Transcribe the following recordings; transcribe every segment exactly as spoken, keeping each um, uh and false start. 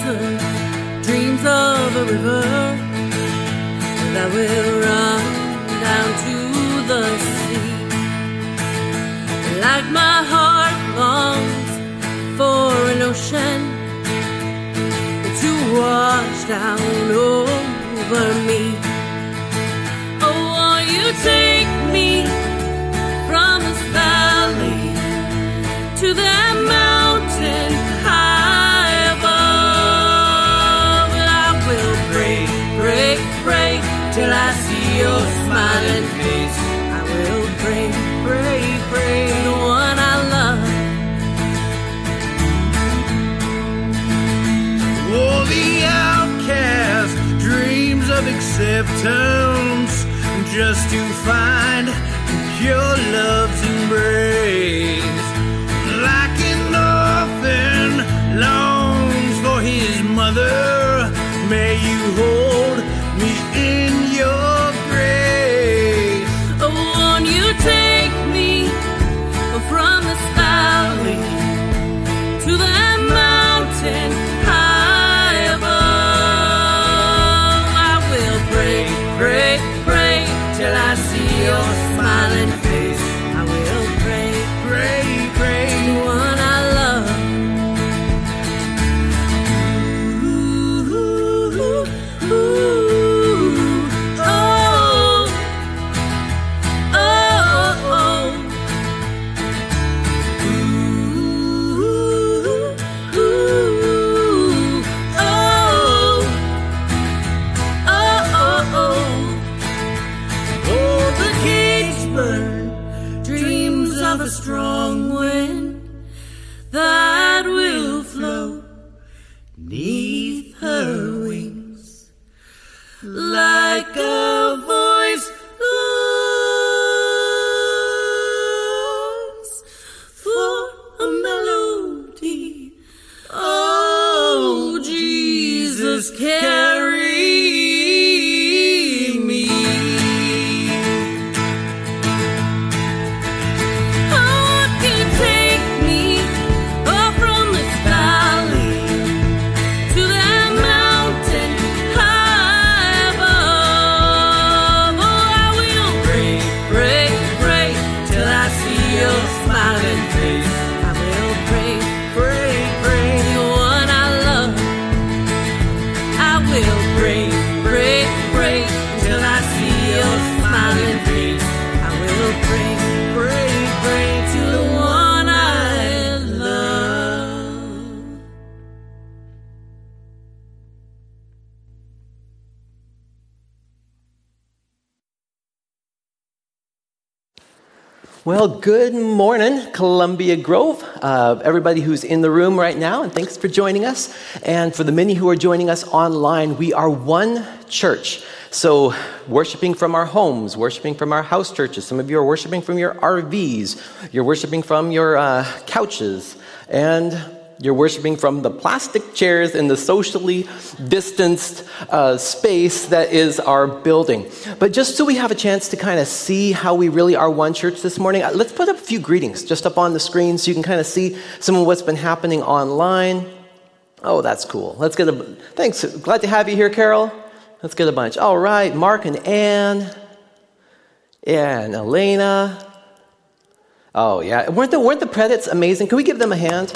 the dreams of a river that will run down to the sea. Like my heart longs for an ocean to wash down over me. Oh, won't you take me from this valley to that mountain high above? And I will pray, pray, pray till I see your smiling face. I will pray, pray, pray the one I love. Oh, the outcast dreams of acceptance just to find pure love's embrace. Like an orphan longs for his mother, may you hold me in your grace. Oh, won't you take me from this valley to that mountain high above? I will pray, pray, pray till I see your smiling face. I will pray, Pray, pray, the one I love. Ooh, ooh, ooh, oh, oh, oh. Ooh, ooh, oh, oh, oh, oh. Oh, the cage bird dreams of a strong wind that will float neath her wings, like a voice longs for a melody. Oh, Jesus, carry me. Oh, you take me up from this valley to that mountain high above. Oh, I will pray, pray, pray till I see your smiling face. I will pray, pray, pray the one I love. I will pray, pray, pray till I see your smiling face. I will pray, pray, pray to the one I love. Well, good morning, Columbia Grove, uh, everybody who's in the room right now, and thanks for joining us. And for the many who are joining us online, we are one church. So worshiping from our homes, worshiping from our house churches. Some of you are worshiping from your R Vs. You're worshiping from your uh, couches. And you're worshiping from the plastic chairs in the socially distanced uh, space that is our building. But just so we have a chance to kind of see how we really are one church this morning, uh, let's put up a few greetings just up on the screen so you can kind of see some of what's been happening online. Oh, that's cool. Let's get a... Thanks. Glad to have you here, Carol. Let's get a bunch. All right. Mark and Ann. And Elena. Oh, yeah. Weren't the, weren't the credits amazing? Can we give them a hand?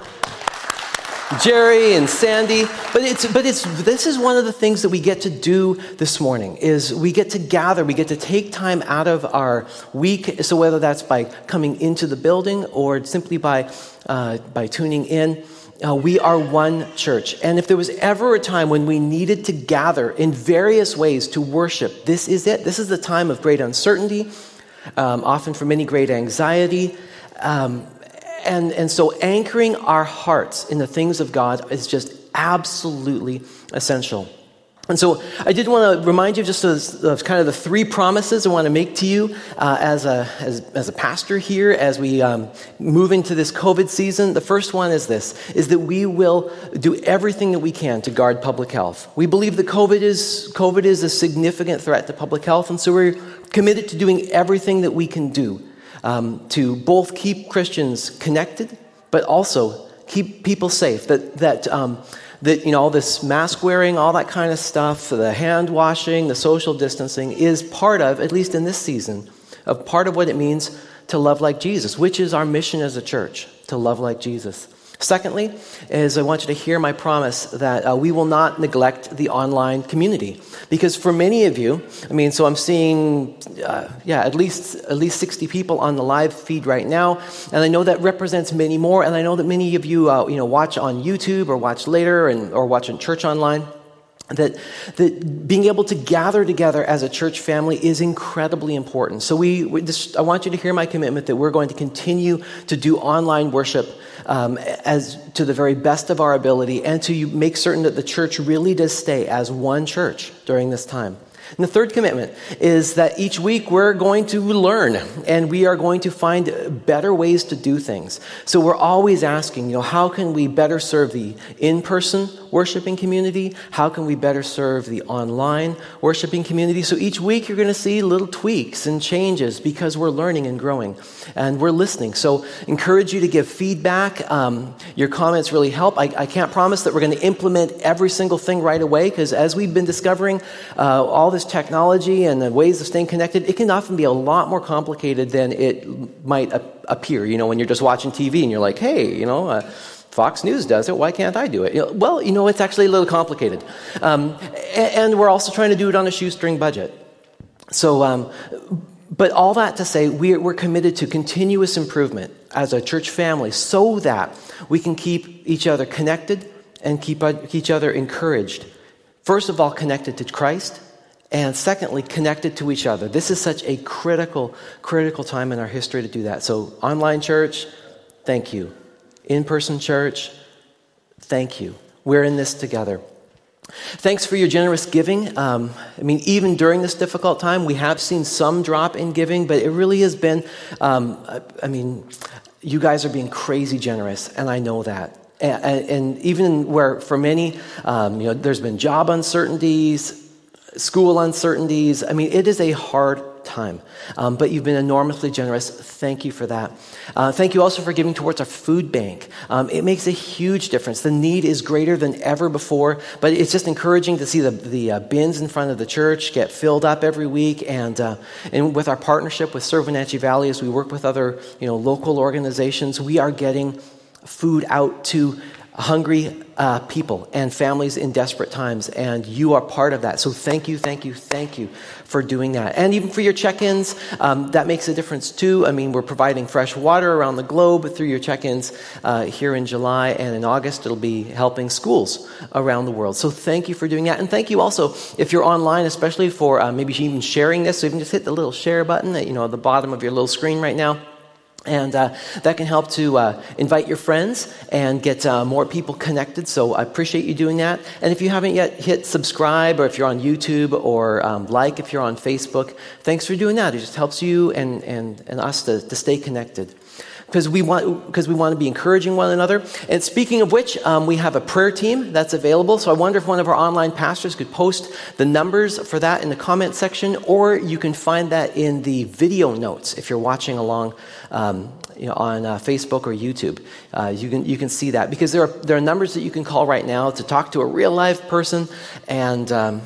Jerry and Sandy, but it's but it's this is one of the things that we get to do this morning is we get to gather, we get to take time out of our week. So whether that's by coming into the building or simply by uh, by tuning in, uh, we are one church. And if there was ever a time when we needed to gather in various ways to worship, this is it. This is the time of great uncertainty, um, often for many great anxiety. Um, And and so anchoring our hearts in the things of God is just absolutely essential. And so I did want to remind you just of, of kind of the three promises I want to make to you uh, as a as, as a pastor here as we um, move into this COVID season. The first one is this, is that we will do everything that we can to guard public health. We believe that COVID is COVID is a significant threat to public health, and so we're committed to doing everything that we can do Um, to both keep Christians connected, but also keep people safe. That that um, that, you know, all this mask wearing, all that kind of stuff, the hand washing, the social distancing is part of, at least in this season, of part of what it means to love like Jesus, which is our mission as a church, to love like Jesus. Secondly, is I want you to hear my promise that uh, we will not neglect the online community. Because for many of you, I mean, so I'm seeing, uh, yeah, at least at least sixty people on the live feed right now, and I know that represents many more, and I know that many of you, uh, you know, watch on YouTube or watch later and or watch in church online. That, that being able to gather together as a church family is incredibly important. So we, we just, I want you to hear my commitment that we're going to continue to do online worship um, as to the very best of our ability, and to make certain that the church really does stay as one church during this time. And the third commitment is that each week we're going to learn, and we are going to find better ways to do things. So we're always asking, you know, how can we better serve the in-person worshiping community? How can we better serve the online worshiping community? So each week you're going to see little tweaks and changes because we're learning and growing, and we're listening. So encourage you to give feedback. Um, your comments really help. I, I can't promise that we're going to implement every single thing right away, because as we've been discovering, uh, all this technology and the ways of staying connected, it can often be a lot more complicated than it might appear. You know, when you're just watching T V and you're like, hey, you know, uh, Fox News does it, why can't I do it? You know, well, you know, it's actually a little complicated. Um, and, and we're also trying to do it on a shoestring budget. So, um, but all that to say, we're, we're committed to continuous improvement as a church family so that we can keep each other connected and keep each other encouraged. First of all, connected to Christ, and secondly, connected to each other. This is such a critical, critical time in our history to do that. So online church, thank you. In-person church, thank you. We're in this together. Thanks for your generous giving. Um, I mean, even during this difficult time, we have seen some drop in giving, but it really has been, um, I, I mean, you guys are being crazy generous, and I know that. And, and even where for many, um, you know, there's been job uncertainties, school uncertainties. I mean, it is a hard time, um, but you've been enormously generous. Thank you for that. Uh, thank you also for giving towards our food bank. Um, it makes a huge difference. The need is greater than ever before, but it's just encouraging to see the, the uh, bins in front of the church get filled up every week. And uh, and with our partnership with Serve Wenatchee Valley, as we work with other you know local organizations, we are getting food out to hungry uh, people and families in desperate times, and you are part of that. So thank you, thank you, thank you for doing that. And even for your check-ins, um, that makes a difference too. I mean, we're providing fresh water around the globe through your check-ins uh, here in July, and in August it'll be helping schools around the world. So thank you for doing that. And thank you also, if you're online, especially for uh, maybe even sharing this, so even just hit the little share button at you know, at the bottom of your little screen right now. And uh, that can help to uh, invite your friends and get uh, more people connected. So I appreciate you doing that. And if you haven't yet hit subscribe, or if you're on YouTube, or um, like if you're on Facebook, thanks for doing that. It just helps you and, and, and us to, to stay connected. Because we want, because we want to be encouraging one another. And speaking of which, um, we have a prayer team that's available. So I wonder if one of our online pastors could post the numbers for that in the comment section, or you can find that in the video notes if you're watching along, um, you know, on uh, Facebook or YouTube. Uh, you can you can see that, because there are there are numbers that you can call right now to talk to a real live person, and um,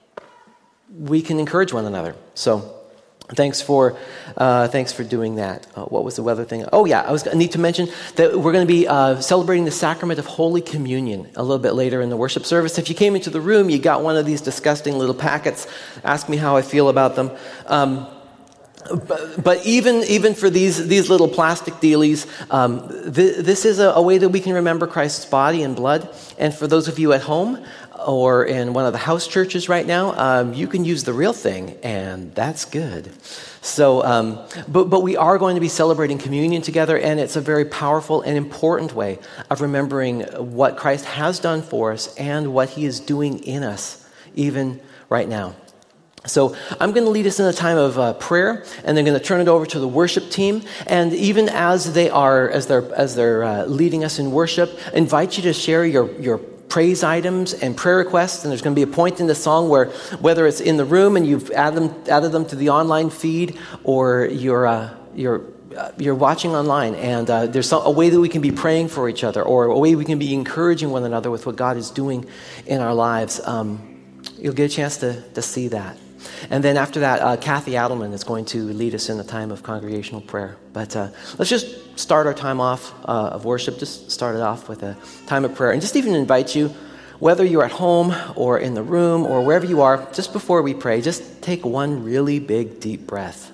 we can encourage one another. So. Thanks for uh, thanks for doing that. Uh, what was the weather thing? Oh yeah, I was I need to mention that we're going to be uh, celebrating the sacrament of Holy Communion a little bit later in the worship service. If you came into the room, you got one of these disgusting little packets. Ask me how I feel about them. Um, But, but even even for these these little plastic dealies, um, th- this is a, a way that we can remember Christ's body and blood. And for those of you at home or in one of the house churches right now, um, you can use the real thing, and that's good. So, um, but but we are going to be celebrating communion together, and it's a very powerful and important way of remembering what Christ has done for us and what He is doing in us, even right now. So I'm going to lead us in a time of uh, prayer, and then going to turn it over to the worship team. And even as they are, as they're as they're uh, leading us in worship, invite you to share your your praise items and prayer requests. And there's going to be a point in the song where, whether it's in the room and you've added them added them to the online feed, or you're uh, you're uh, you're watching online and uh, there's some, a way that we can be praying for each other, or a way we can be encouraging one another with what God is doing in our lives, um, you'll get a chance to, to see that. And then after that, uh, Kathy Adelman is going to lead us in a time of congregational prayer. But uh, let's just start our time off uh, of worship, just start it off with a time of prayer. And just even invite you, whether you're at home or in the room or wherever you are, just before we pray, just take one really big, deep breath.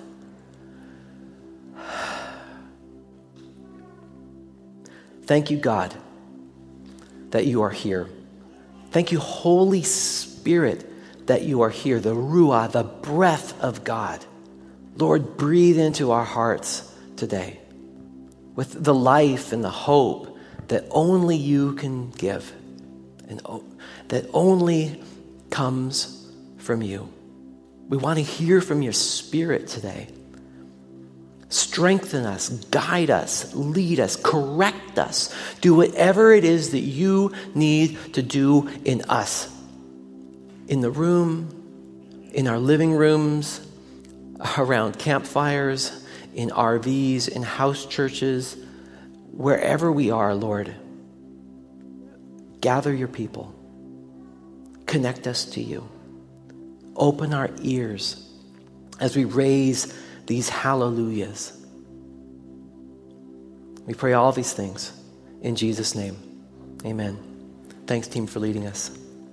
Thank you, God, that you are here. Thank you, Holy Spirit, that you are here, the Ruah, the breath of God. Lord, breathe into our hearts today with the life and the hope that only you can give, and that only comes from you. We want to hear from your Spirit today. Strengthen us, guide us, lead us, correct us. Do whatever it is that you need to do in us. In the room, in our living rooms, around campfires, in R Vs, in house churches, wherever we are, Lord, gather your people. Connect us to you. Open our ears as we raise these hallelujahs. We pray all these things in Jesus' name. Amen. Thanks, team, for leading us.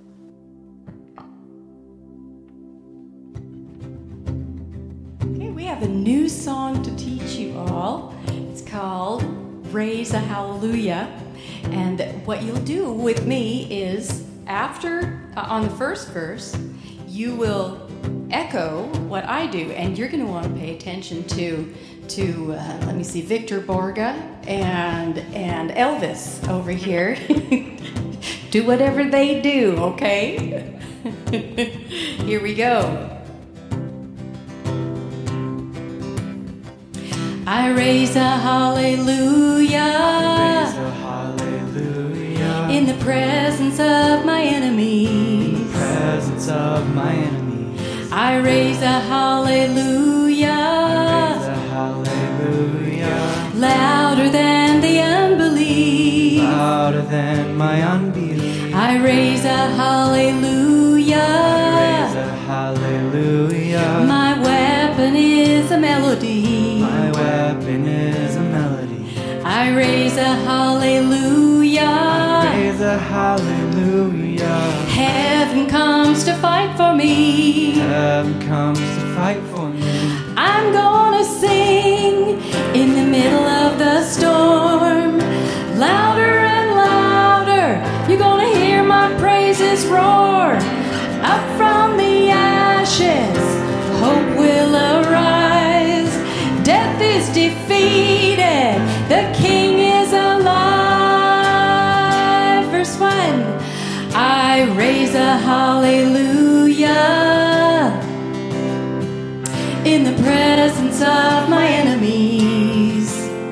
We have a new song to teach you all. It's called Raise a Hallelujah. And what you'll do with me is after, uh, on the first verse, you will echo what I do. And you're going to want to pay attention to, to uh, let me see, Victor Borga and, and Elvis over here. Do whatever they do, okay? Here we go. I raise a hallelujah, Raise a hallelujah in the presence of my enemies. in the presence of my enemies. I raise a hallelujah, Raise a hallelujah louder than the unbelief. louder than my unbelief. I raise a hallelujah, Raise a hallelujah. my weapon is a melody. My weapon is a melody. I raise a hallelujah, Raise a hallelujah. heaven comes to fight for me. Heaven comes to fight for me. I'm gonna sing in the middle of the storm, louder and louder. You're gonna hear my praises roar. Up from the ashes, hope will arise. Death is defeated, the King is alive. Verse one, I raise a hallelujah in the presence of my enemies.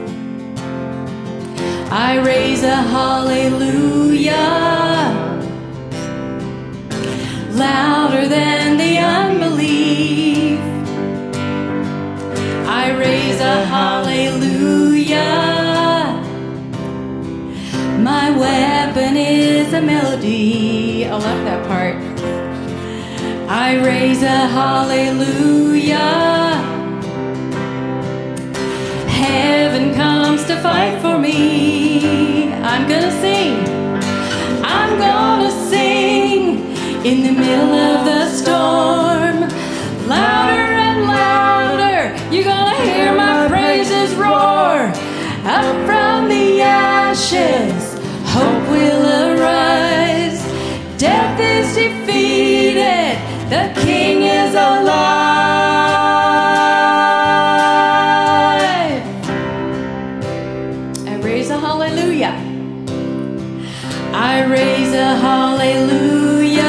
I raise a hallelujah louder than the unbelief. I raise a hallelujah. My weapon is a melody. I love that part. I raise a hallelujah. Heaven comes to fight for me. I'm gonna sing. I'm gonna sing in the middle of the storm. Louder and louder. You're gonna hear my praises roar. Up from the ashes, hope will arise. Death is defeated, the King is alive. I raise a hallelujah. I raise a hallelujah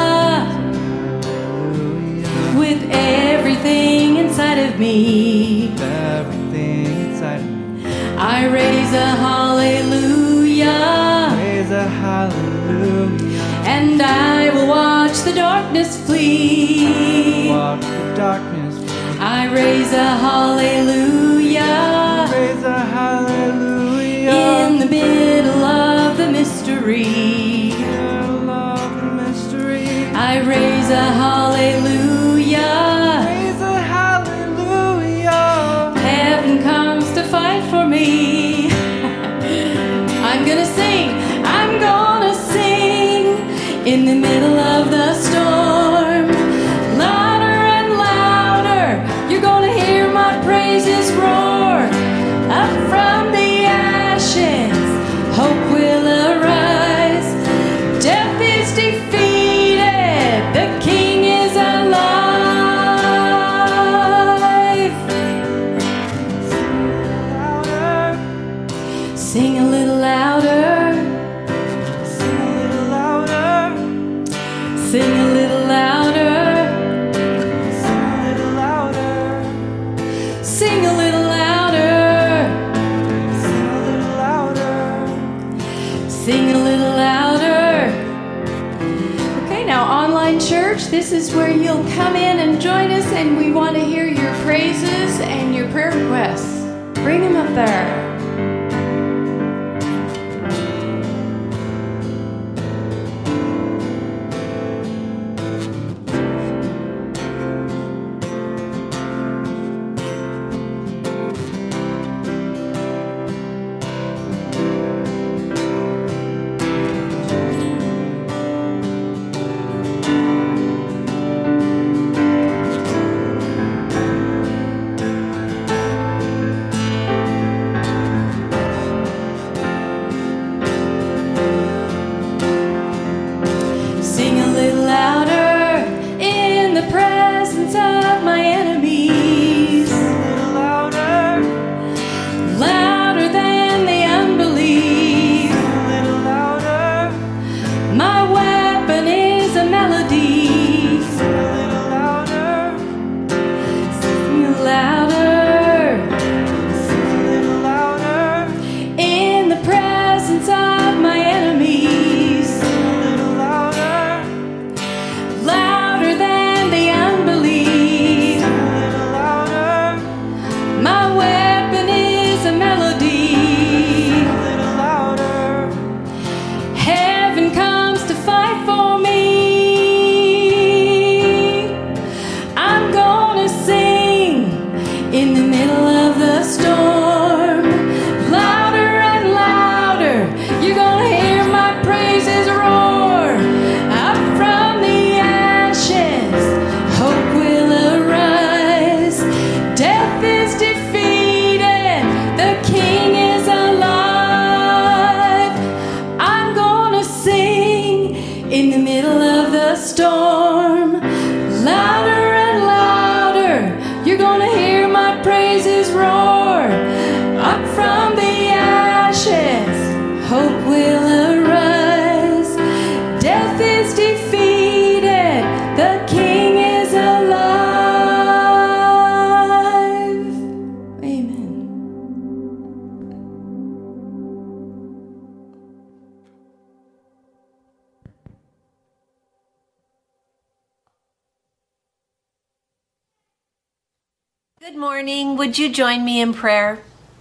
with everything inside of me. Everything inside of me. I raise a hallelujah, Raise a hallelujah. and I will watch the darkness flee. Walk the darkness. I raise a hallelujah mystery. Love the mystery. I raise a hallelujah. Raise a hallelujah. Heaven comes to fight for me. I'm gonna sing, I'm gonna sing in the middle of the storm. Louder and louder, you're gonna hear my praises roar. Up from the ashes, hope will arise. Death is defeated, the King is alive. Louder. Sing a little louder. Sing a little louder. Sing a little louder. Sing a little louder. Sing a little louder. Sing a little louder. Sing a little louder. Okay, now online church, this is where you'll come in and join us, and we want to hear your praises and your prayer requests. Bring them up there. Sing a little louder in the presence of my enemies. Sing a little louder. Louder than the unbelief. Sing a little louder. My weapon is a melody. Sing a little louder. Sing it louder Sing a little louder. in the presence of my enemies. Sing a little louder. Louder than the unbelief. Sing a little louder. My weapon is a melody. Sing a little louder. Heaven comes to fight for me. I'm gonna sing in the middle of the storm. Louder and louder, you're gonna hear my praises roar. Up from the ashes, hope will arise. Death is defeated, the King is alive. I'm gonna sing in the middle of the storm. Louder and louder, you're gonna hear my praises roar. Up from the ashes, hope will arise. Death is defeated, the King is alive. Amen. Good morning. Would you join me in prayer?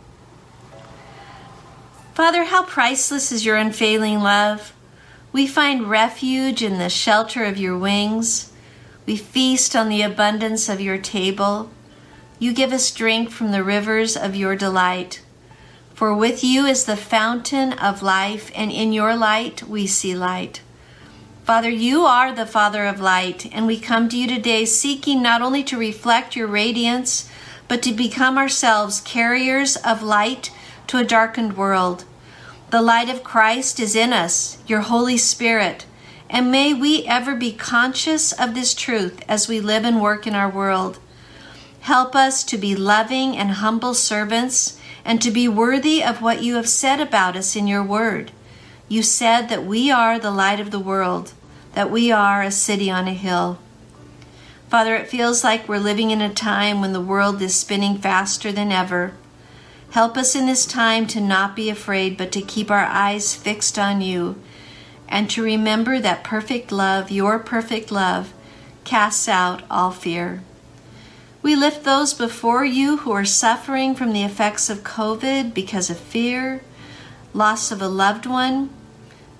Father, how priceless is your unfailing love. We find refuge in the shelter of your wings. We feast on the abundance of your table. You give us drink from the rivers of your delight. For with you is the fountain of life, and in your light we see light. Father, you are the Father of light, and we come to you today seeking not only to reflect your radiance, but to become ourselves carriers of light to a darkened world. The light of Christ is in us, your Holy Spirit, and may we ever be conscious of this truth as we live and work in our world. Help us to be loving and humble servants, and to be worthy of what you have said about us in your word. You said that we are the light of the world, that we are a city on a hill. Father, it feels like we're living in a time when the world is spinning faster than ever. Help us in this time to not be afraid, but to keep our eyes fixed on you, and to remember that perfect love, your perfect love, casts out all fear. We lift those before you who are suffering from the effects of COVID because of fear, loss of a loved one.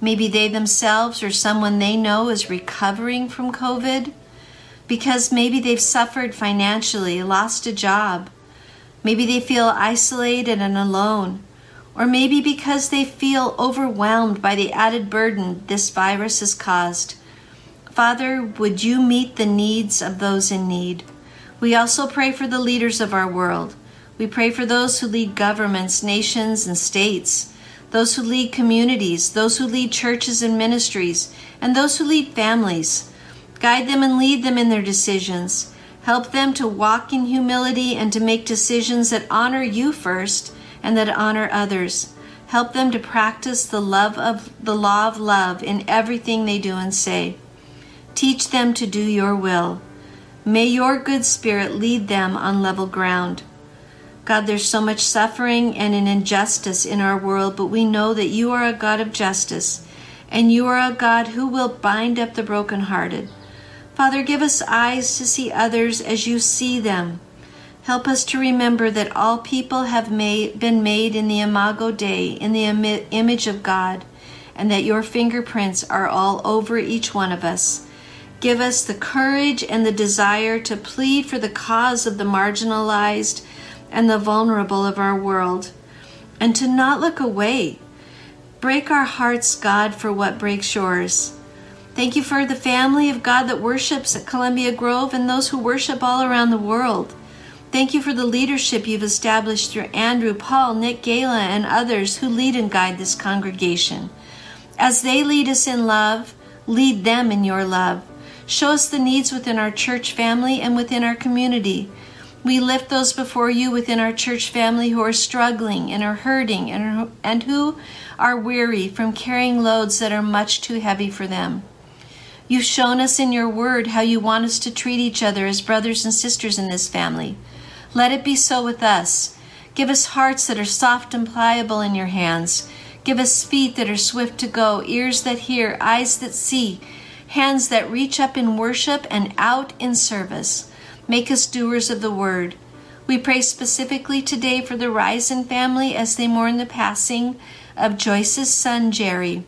Maybe they themselves or someone they know is recovering from COVID because maybe they've suffered financially, lost a job. Maybe they feel isolated and alone. Or maybe because they feel overwhelmed by the added burden this virus has caused. Father, would you meet the needs of those in need? We also pray for the leaders of our world. We pray for those who lead governments, nations, and states, those who lead communities, those who lead churches and ministries, and those who lead families. Guide them and lead them in their decisions. Help them to walk in humility and to make decisions that honor you first and that honor others. Help them to practice the love of the law of love in everything they do and say. Teach them to do your will. May your good spirit lead them on level ground. God, there's so much suffering and an injustice in our world, but we know that you are a God of justice, and you are a God who will bind up the brokenhearted. Father, give us eyes to see others as you see them. Help us to remember that all people have made, been made in the Imago Dei, in the im- image of God, and that your fingerprints are all over each one of us. Give us the courage and the desire to plead for the cause of the marginalized and the vulnerable of our world, and to not look away. Break our hearts, God, for what breaks yours. Thank you for the family of God that worships at Columbia Grove and those who worship all around the world. Thank you for the leadership you've established through Andrew, Paul, Nick, Gala, and others who lead and guide this congregation. As they lead us in love, lead them in your love. Show us the needs within our church family and within our community. We lift those before you within our church family who are struggling and are hurting and, and who are weary from carrying loads that are much too heavy for them. You've shown us in your word how you want us to treat each other as brothers and sisters in this family. Let it be so with us. Give us hearts that are soft and pliable in your hands. Give us feet that are swift to go, ears that hear, eyes that see, hands that reach up in worship and out in service. Make us doers of the word. We pray specifically today for the Risen family as they mourn the passing of Joyce's son, Jerry,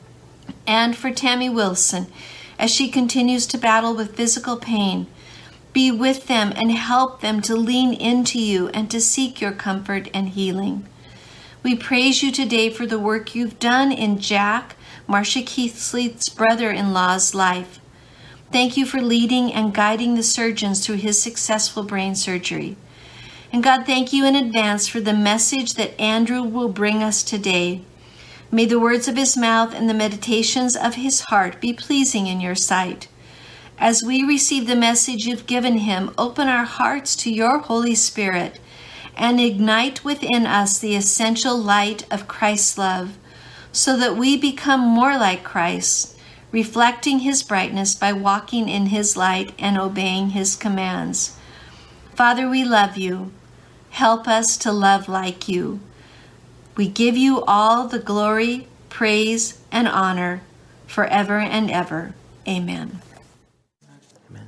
and for Tammy Wilson as she continues to battle with physical pain. Be with them and help them to lean into you and to seek your comfort and healing. We praise you today for the work you've done in Jack, Marcia Keith's brother-in-law's life. Thank you for leading and guiding the surgeons through his successful brain surgery. And God, thank you in advance for the message that Andrew will bring us today. May the words of his mouth and the meditations of his heart be pleasing in your sight. As we receive the message you've given him, open our hearts to your Holy Spirit and ignite within us the essential light of Christ's love, so that we become more like Christ, reflecting his brightness by walking in his light and obeying his commands. Father, we love you. Help us to love like you. We give you all the glory, praise, and honor forever and ever. Amen. Amen.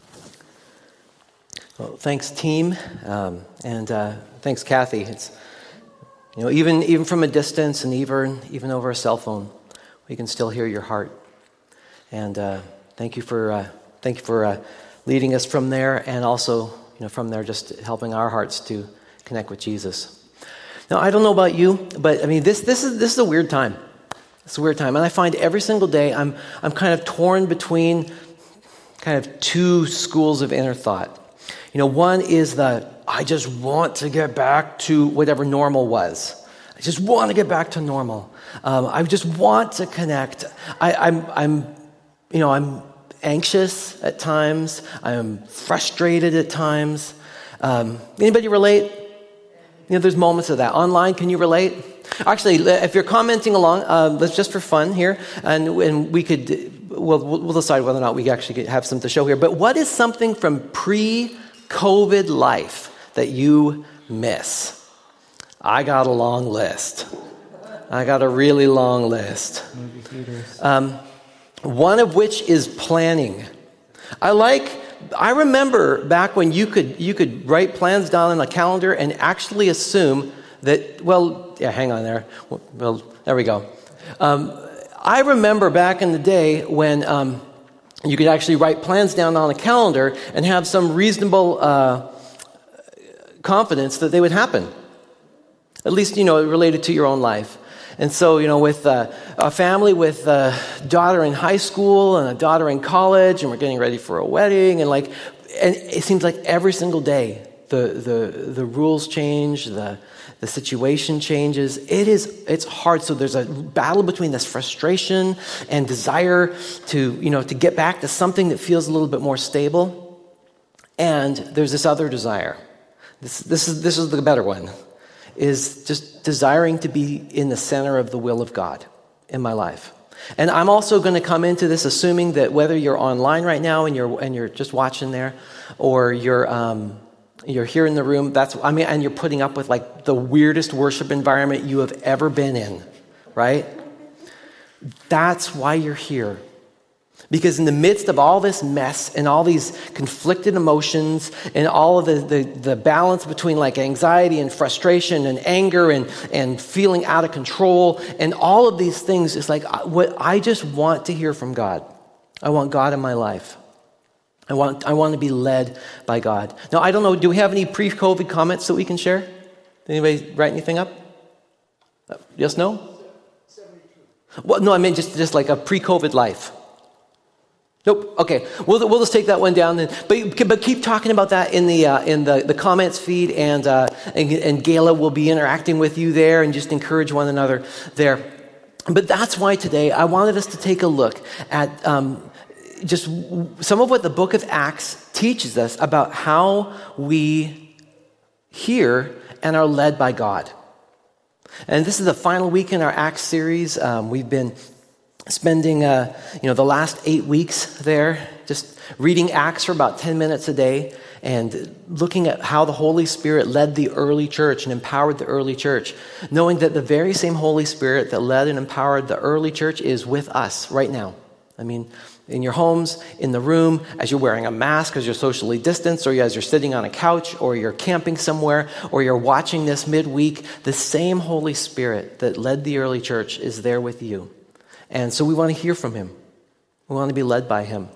Well, thanks, team, um, and uh, thanks, Kathy. It's you know even even from a distance, and even even over a cell phone, we can still hear your heart. And uh, thank you for uh, thank you for uh, leading us from there, and also you know from there just helping our hearts to connect with Jesus. Now, I don't know about you, but I mean this this is this is a weird time. It's a weird time, and I find every single day I'm I'm kind of torn between kind of two schools of inner thought. You know, one is the I just want to get back to whatever normal was. I just want to get back to normal. Um, I just want to connect. I, I'm I'm you know I'm anxious at times. I'm frustrated at times. Um, anybody relate? You know, there's moments of that. Online, can you relate? Actually, if you're commenting along, uh, let's just for fun here, and, and we could, we'll, we'll decide whether or not we actually have some to show here. But what is something from pre-COVID life that you miss? I got a long list. I got a really long list. Um, one of which is planning. I like. I remember back when you could you could write plans down on a calendar and actually assume that, well, yeah, hang on there. Well, there we go. Um, I remember back in the day when um, you could actually write plans down on a calendar and have some reasonable uh, confidence that they would happen. At least, you know, related to your own life. And so, you know, with uh, a family with a daughter in high school and a daughter in college, and we're getting ready for a wedding, and like, and it seems like every single day the the the rules change, the the situation changes. It is it's hard. So there's a battle between this frustration and desire to, you know, to get back to something that feels a little bit more stable, and there's this other desire. This this is this is the better one. Is just desiring to be in the center of the will of God in my life. And I'm also going to come into this assuming that whether you're online right now and you're and you're just watching there, or you're um, you're here in the room, that's I mean, and you're putting up with like the weirdest worship environment you have ever been in, right? That's why you're here. Because in the midst of all this mess and all these conflicted emotions and all of the, the, the balance between like anxiety and frustration and anger and, and feeling out of control and all of these things, is like what I just want to hear from God. I want God in my life. I want I want to be led by God. Now, I don't know, do we have any pre-COVID comments that we can share? Did anybody write anything up? Yes, no? Well, no, I mean just, just like a pre-COVID life. Nope. Okay. We'll we'll just take that one down then. But but keep talking about that in the uh, in the, the comments feed, and, uh, and and Gayla will be interacting with you there, and just encourage one another there. But that's why today I wanted us to take a look at um, just some of what the book of Acts teaches us about how we hear and are led by God. And this is the final week in our Acts series. Um, we've been spending, uh, you know, the last eight weeks there, just reading Acts for about ten minutes a day and looking at how the Holy Spirit led the early church and empowered the early church, knowing that the very same Holy Spirit that led and empowered the early church is with us right now. I mean, in your homes, in the room, as you're wearing a mask, as you're socially distanced, or as you're sitting on a couch, or you're camping somewhere, or you're watching this midweek, the same Holy Spirit that led the early church is there with you. And so we want to hear from him. We want to be led by him.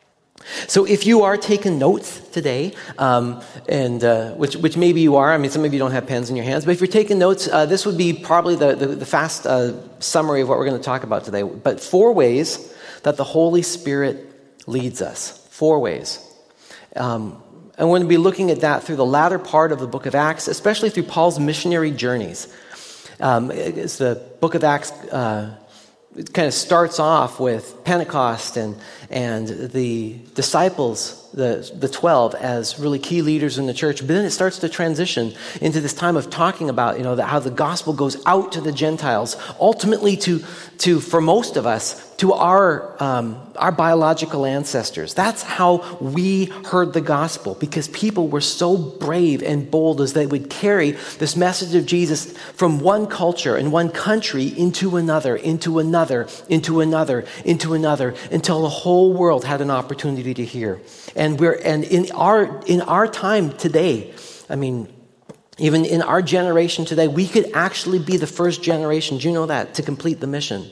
So if you are taking notes today, um, and uh, which which maybe you are, I mean, some of you don't have pens in your hands, but if you're taking notes, uh, this would be probably the, the, the fast uh, summary of what we're going to talk about today. But four ways that the Holy Spirit leads us. Four ways. Um, and we're going to be looking at that through the latter part of the book of Acts, especially through Paul's missionary journeys. Um, it's the book of Acts... Uh, It kind of starts off with Pentecost and and the disciples, the the twelve, as really key leaders in the church. But then it starts to transition into this time of talking about, you know, the, how the gospel goes out to the Gentiles, ultimately to to for most of us to our um, our biological ancestors. That's how we heard the gospel, because people were so brave and bold as they would carry this message of Jesus from one culture and one country into another, into another, into another, into another, until the whole world had an opportunity to hear. And we're and in our in our time today, I mean, even in our generation today, we could actually be the first generation, do you know that, to complete the mission,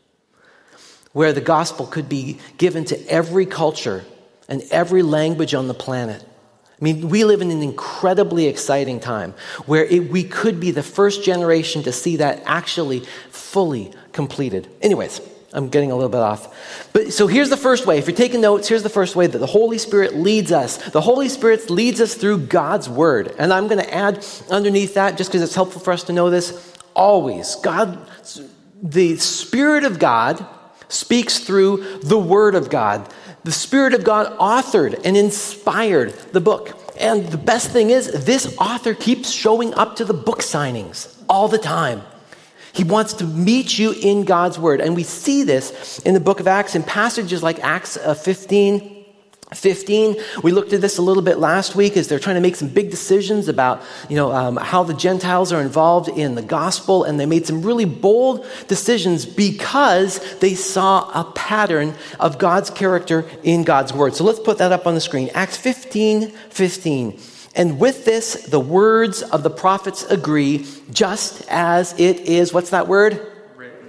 where the gospel could be given to every culture and every language on the planet. I mean, we live in an incredibly exciting time where it, we could be the first generation to see that actually fully completed. Anyways, I'm getting a little bit off. But so here's the first way. If you're taking notes, here's the first way that the Holy Spirit leads us. The Holy Spirit leads us through God's word. And I'm going to add underneath that, just because it's helpful for us to know this, always. God, the Spirit of God speaks through the Word of God. The Spirit of God authored and inspired the book. And the best thing is, this author keeps showing up to the book signings all the time. He wants to meet you in God's Word. And we see this in the book of Acts in passages like Acts fifteen. fifteen, we looked at this a little bit last week as they're trying to make some big decisions about, you know, um, how the Gentiles are involved in the gospel, and they made some really bold decisions because they saw a pattern of God's character in God's word. So let's put that up on the screen. Acts fifteen fifteen. And with this, the words of the prophets agree, just as it is, what's that word? Written.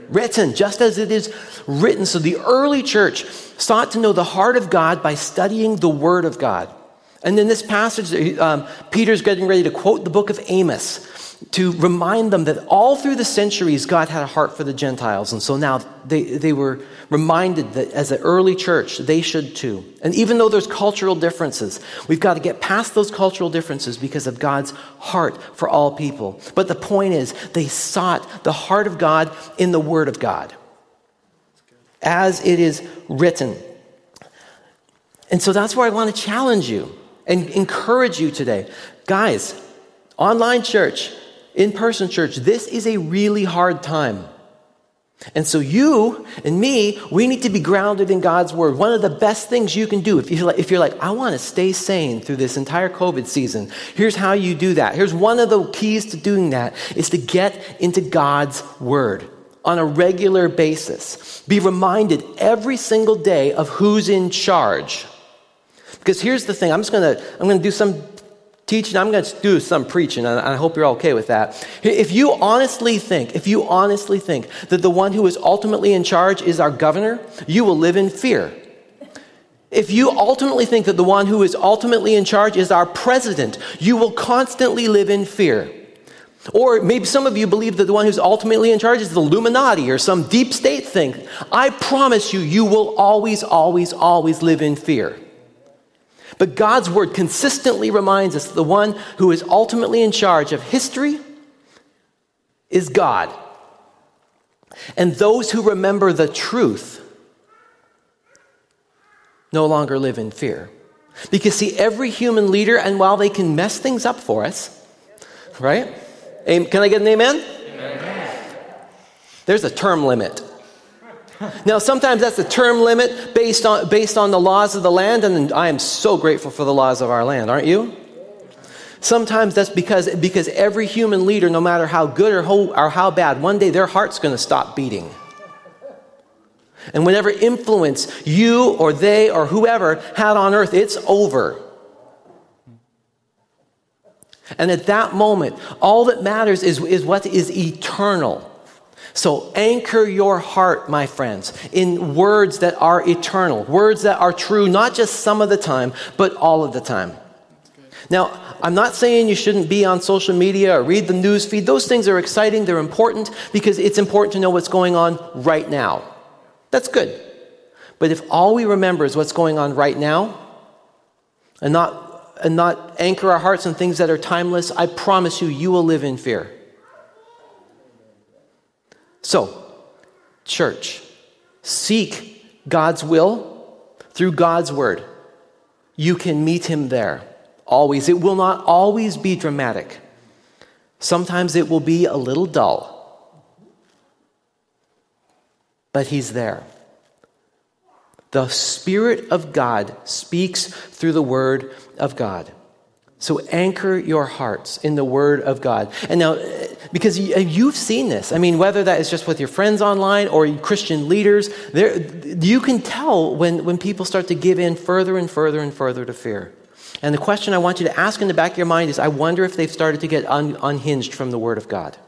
written, just as it is written. So the early church sought to know the heart of God by studying the Word of God. And in this passage, um, Peter's getting ready to quote the book of Amos to remind them that all through the centuries, God had a heart for the Gentiles. And so now they, they were reminded that as an early church, they should too. And even though there's cultural differences, we've got to get past those cultural differences because of God's heart for all people. But the point is, they sought the heart of God in the Word of God, as it is written. And so that's where I want to challenge you and encourage you today. Guys, online church, in-person church, this is a really hard time. And so you and me, we need to be grounded in God's Word. One of the best things you can do, if you're like, if you're like I want to stay sane through this entire COVID season, here's how you do that. Here's one of the keys to doing that, is to get into God's Word on a regular basis. Be reminded every single day of who's in charge. Because here's the thing, I'm just going to I'm going to do some teaching, I'm going to do some preaching, and I hope you're okay with that. If you honestly think, if you honestly think that the one who is ultimately in charge is our governor, you will live in fear. If you ultimately think that the one who is ultimately in charge is our president, you will constantly live in fear. Or maybe some of you believe that the one who's ultimately in charge is the Illuminati or some deep state thing. I promise you, you will always, always, always live in fear. But God's Word consistently reminds us that the one who is ultimately in charge of history is God. And those who remember the truth no longer live in fear. Because see, every human leader, and while they can mess things up for us, right? Can I get an amen? Amen. There's a term limit. Now, sometimes that's a term limit based on based on the laws of the land, and I am so grateful for the laws of our land, aren't you? Sometimes that's because because every human leader, no matter how good or how, or how bad, one day their heart's going to stop beating. And whatever influence you or they or whoever had on earth, it's over. And at that moment, all that matters is, is what is eternal. So anchor your heart, my friends, in words that are eternal, words that are true, not just some of the time, but all of the time. Now, I'm not saying you shouldn't be on social media or read the news feed. Those things are exciting. They're important because it's important to know what's going on right now. That's good. But if all we remember is what's going on right now and not, and not anchor our hearts in things that are timeless, I promise you, you will live in fear. So, church, seek God's will through God's Word. You can meet Him there, always. It will not always be dramatic. Sometimes it will be a little dull. But He's there. The Spirit of God speaks through the Word of God. So anchor your hearts in the Word of God. And now, because you've seen this, I mean, whether that is just with your friends online or Christian leaders, there, you can tell when, when people start to give in further and further and further to fear. And the question I want you to ask in the back of your mind is, I wonder if they've started to get un, unhinged from the Word of God.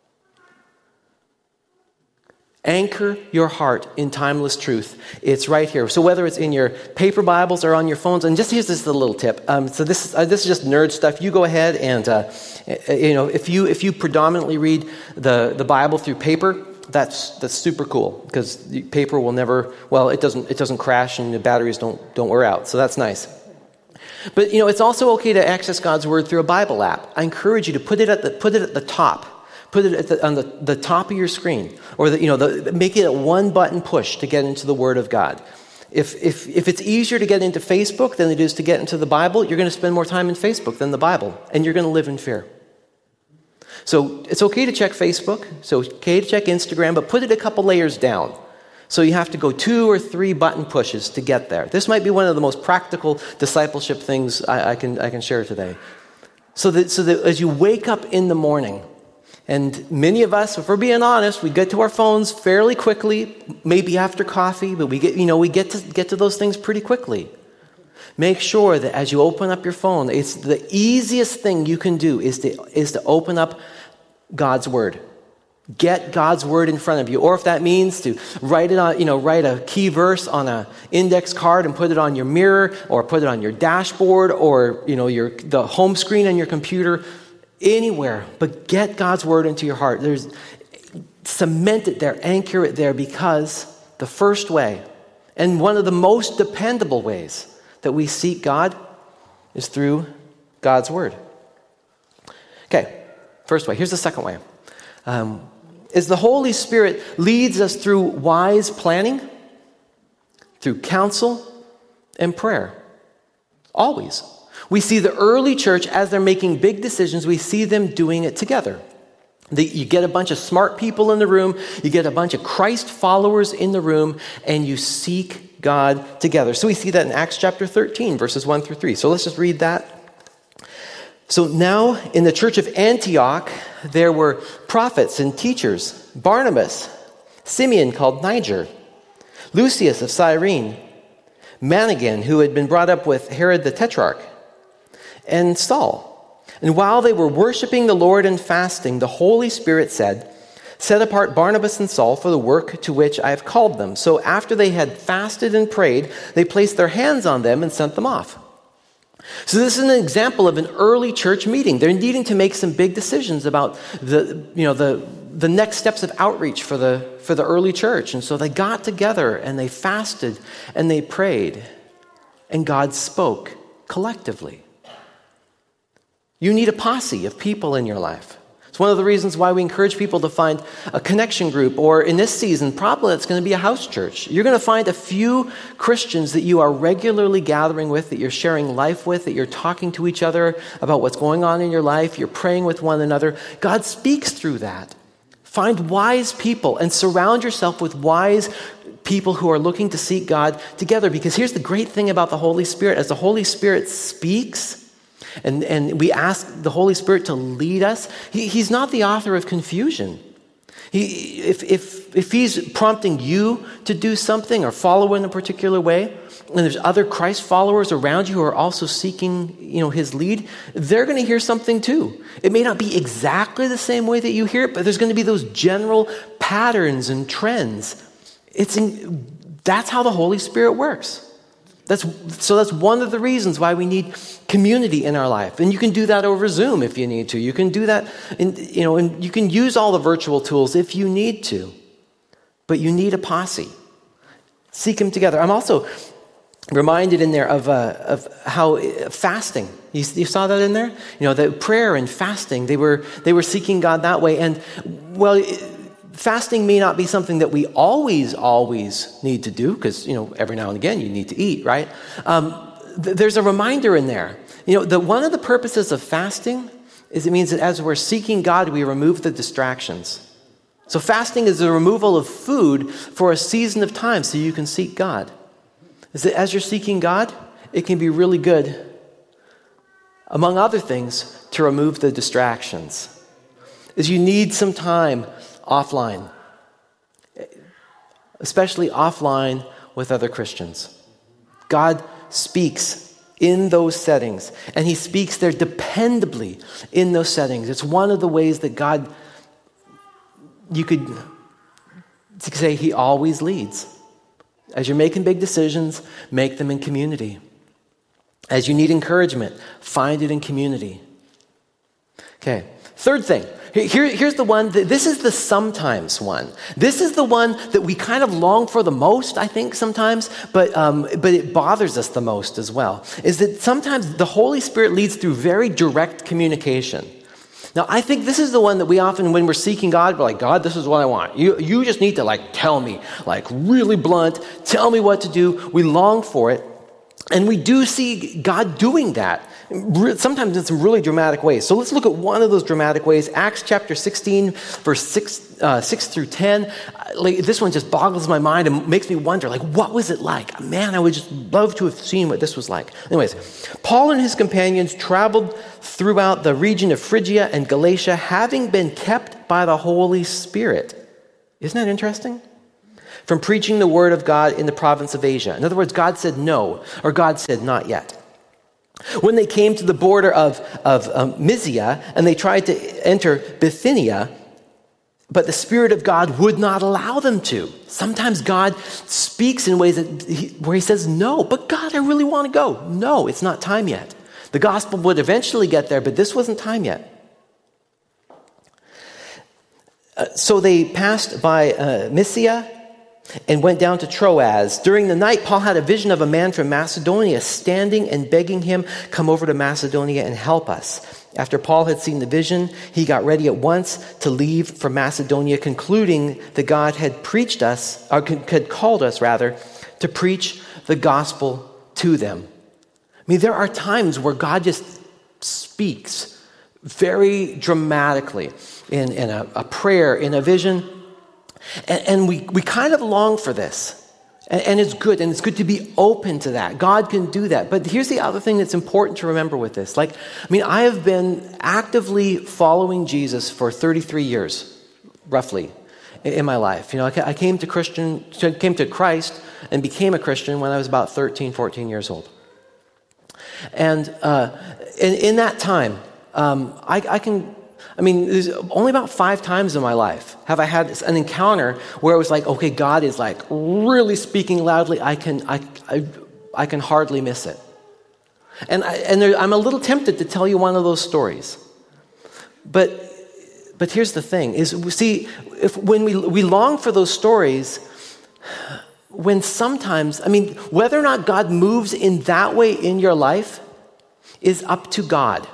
Anchor your heart in timeless truth. It's right here. So whether it's in your paper Bibles or on your phones, and just here's this little tip. Um, so this is uh, this is just nerd stuff. You go ahead and uh, you know if you if you predominantly read the, the Bible through paper, that's that's super cool because paper will never well it doesn't it doesn't crash and the batteries don't don't wear out. So that's nice. But you know it's also okay to access God's Word through a Bible app. I encourage you to put it at the put it at the top. Put it at the, on the, the top of your screen, or the, you know, the, make it a one-button push to get into the Word of God. If, if, if it's easier to get into Facebook than it is to get into the Bible, you're going to spend more time in Facebook than the Bible, and you're going to live in fear. So it's okay to check Facebook, so it's okay to check Instagram, but put it a couple layers down. So you have to go two or three button pushes to get there. This might be one of the most practical discipleship things I, I can I can share today. So that so that as you wake up in the morning. And many of us, if we're being honest, we get to our phones fairly quickly, maybe after coffee, but we get, you know, we get to get to those things pretty quickly. Make sure that as you open up your phone, it's the easiest thing you can do is to is to open up God's Word. Get God's word in front of you. Or if that means to write it on, you know, write a key verse on an index card and put it on your mirror, or put it on your dashboard, or, you know, your the home screen on your computer, anywhere. But get God's word into your heart. There's cement it there, anchor it there, because the first way, and one of the most dependable ways that we seek God, is through God's word. Okay, first way. Here's the second way. Um, is the Holy Spirit leads us through wise planning, through counsel, and prayer. Always. We see the early church, as they're making big decisions, we see them doing it together. The, you get a bunch of smart people in the room, you get a bunch of Christ followers in the room, and you seek God together. So we see that in Acts chapter thirteen, verses one through three. So let's just read that. So now in the church of Antioch, there were prophets and teachers: Barnabas, Simeon called Niger, Lucius of Cyrene, Managen, who had been brought up with Herod the Tetrarch, and Saul. And while they were worshiping the Lord and fasting, the Holy Spirit said, "Set apart Barnabas and Saul for the work to which I have called them." So after they had fasted and prayed, they placed their hands on them and sent them off. So this is an example of an early church meeting. They're needing to make some big decisions about the, you know, the, the next steps of outreach for the, for the early church. And so they got together and they fasted and they prayed, and God spoke collectively. You need a posse of people in your life. It's one of the reasons why we encourage people to find a connection group, or in this season, probably it's going to be a house church. You're going to find a few Christians that you are regularly gathering with, that you're sharing life with, that you're talking to each other about what's going on in your life, you're praying with one another. God speaks through that. Find wise people and surround yourself with wise people who are looking to seek God together. Because here's the great thing about the Holy Spirit. As the Holy Spirit speaks, And, and we ask the Holy Spirit to lead us, he, He's not the author of confusion. He, if, if, if He's prompting you to do something or follow in a particular way, and there's other Christ followers around you who are also seeking, you know, His lead, they're going to hear something too. It may not be exactly the same way that you hear it, but there's going to be those general patterns and trends. It's in, that's how the Holy Spirit works. That's, so that's one of the reasons why we need community in our life. And you can do that over Zoom if you need to. You can do that, in, you know, and you can use all the virtual tools if you need to. But you need a posse. Seek Him together. I'm also reminded in there of uh, of how uh, fasting. You, you saw that in there? You know, that prayer and fasting, they were they were seeking God that way. And, well, it, fasting may not be something that we always, always need to do, because, you know, every now and again you need to eat, right? Um, th- there's a reminder in there. You know, the, one of the purposes of fasting is it means that as we're seeking God, we remove the distractions. So fasting is the removal of food for a season of time so you can seek God. Is that as you're seeking God, it can be really good, among other things, to remove the distractions. Is you need some time offline, especially offline with other Christians. God speaks in those settings, and He speaks there dependably in those settings. It's one of the ways that God, you could say He always leads. As you're making big decisions, make them in community. As you need encouragement, find it in community. Okay, third thing. Here, here's the one, that, this is the sometimes one. This is the one that we kind of long for the most, I think, sometimes, but um, but it bothers us the most as well, is that sometimes the Holy Spirit leads through very direct communication. Now, I think this is the one that we often, when we're seeking God, we're like, God, this is what I want. You, you just need to, like, tell me, like, really blunt, tell me what to do. We long for it. And we do see God doing that, sometimes in some really dramatic ways. So let's look at one of those dramatic ways. Acts chapter sixteen, verse six, uh, six through ten. Like, this one just boggles my mind and makes me wonder, like, what was it like? Man, I would just love to have seen what this was like. Anyways, Paul and his companions traveled throughout the region of Phrygia and Galatia, having been kept by the Holy Spirit. Isn't that interesting? From preaching the word of God in the province of Asia. In other words, God said no, or God said not yet. When they came to the border of, of um, Mysia, and they tried to enter Bithynia, but the Spirit of God would not allow them to. Sometimes God speaks in ways that he, where he says, no, but God, I really want to go. No, it's not time yet. The gospel would eventually get there, but this wasn't time yet. Uh, so they passed by uh, Mysia and went down to Troas. During the night, Paul had a vision of a man from Macedonia standing and begging him, come over to Macedonia and help us. After Paul had seen the vision, he got ready at once to leave for Macedonia, concluding that God had preached us, or had called us rather, to preach the gospel to them. I mean, there are times where God just speaks very dramatically in, in a, a prayer, in a vision. And, and we, we kind of long for this. And, and it's good. And it's good to be open to that. God can do that. But here's the other thing that's important to remember with this. Like, I mean, I have been actively following Jesus for thirty-three years, roughly, in, in my life. You know, I, I came to Christian, came to Christ and became a Christian when I was about thirteen, fourteen years old. And uh, in, in that time, um, I, I can... I mean, there's only about five times in my life have I had an encounter where it was like, okay, God is like really speaking loudly. I can, I, I, I can hardly miss it. And I, and there, I'm a little tempted to tell you one of those stories. But, but here's the thing: is see, if when we we long for those stories, when sometimes, I mean, whether or not God moves in that way in your life is up to God.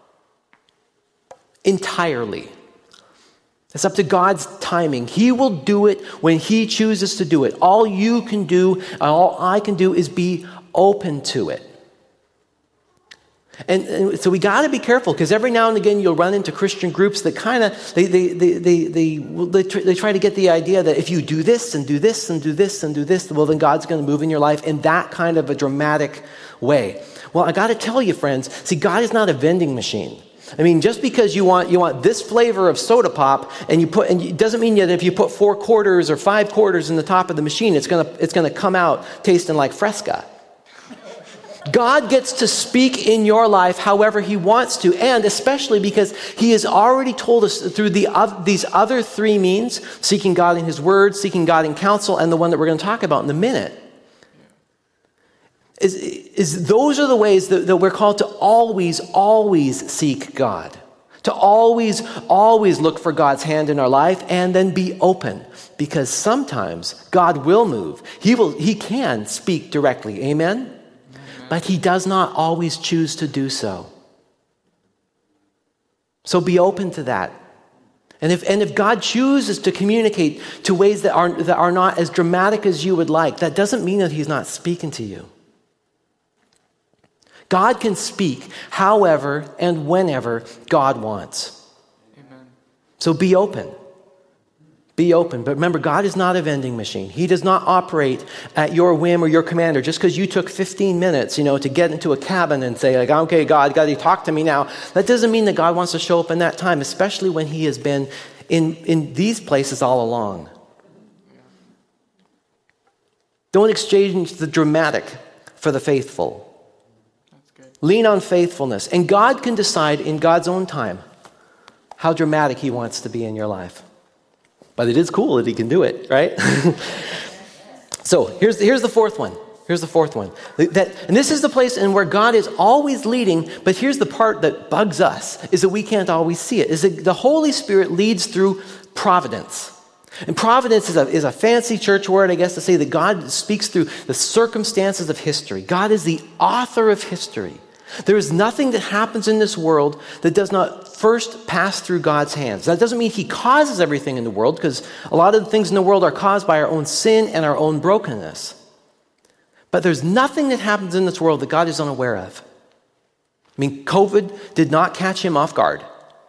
Entirely. It's up to God's timing. He will do it when he chooses to do it. All you can do, all I can do is be open to it. And, and so we got to be careful, because every now and again you'll run into Christian groups that kind of, they they, they, they, they, they, try, they try to get the idea that if you do this and do this and do this and do this, well then God's going to move in your life in that kind of a dramatic way. Well, I got to tell you, friends, see, God is not a vending machine. I mean, just because you want you want this flavor of soda pop, and you put, and it doesn't mean that if you put four quarters or five quarters in the top of the machine, it's gonna it's gonna come out tasting like Fresca. God gets to speak in your life however he wants to, and especially because he has already told us through the uh, these other three means: seeking God in his word, seeking God in counsel, and the one that we're going to talk about in a minute. Is, is those are the ways that, that we're called to always, always seek God. To always, always look for God's hand in our life and then be open. Because sometimes God will move. He will. He can speak directly. Amen? Amen. But he does not always choose to do so. So be open to that. And if and if God chooses to communicate to ways that are that are not as dramatic as you would like, that doesn't mean that he's not speaking to you. God can speak however and whenever God wants. Amen. So be open. Be open. But remember, God is not a vending machine. He does not operate at your whim or your command, or just because you took fifteen minutes, you know, to get into a cabin and say, like, okay, God, God, you talk to me now. That doesn't mean that God wants to show up in that time, especially when he has been in, in these places all along. Don't exchange the dramatic for the faithful. Lean on faithfulness. And God can decide in God's own time how dramatic he wants to be in your life. But it is cool that he can do it, right? So here's, here's the fourth one. Here's the fourth one. That, and this is the place in where God is always leading, but here's the part that bugs us, is that we can't always see it, is that the Holy Spirit leads through providence. And providence is a, is a fancy church word, I guess, to say that God speaks through the circumstances of history. God is the author of history. There is nothing that happens in this world that does not first pass through God's hands. That doesn't mean he causes everything in the world, because a lot of the things in the world are caused by our own sin and our own brokenness. But there's nothing that happens in this world that God is unaware of. I mean, COVID did not catch him off guard.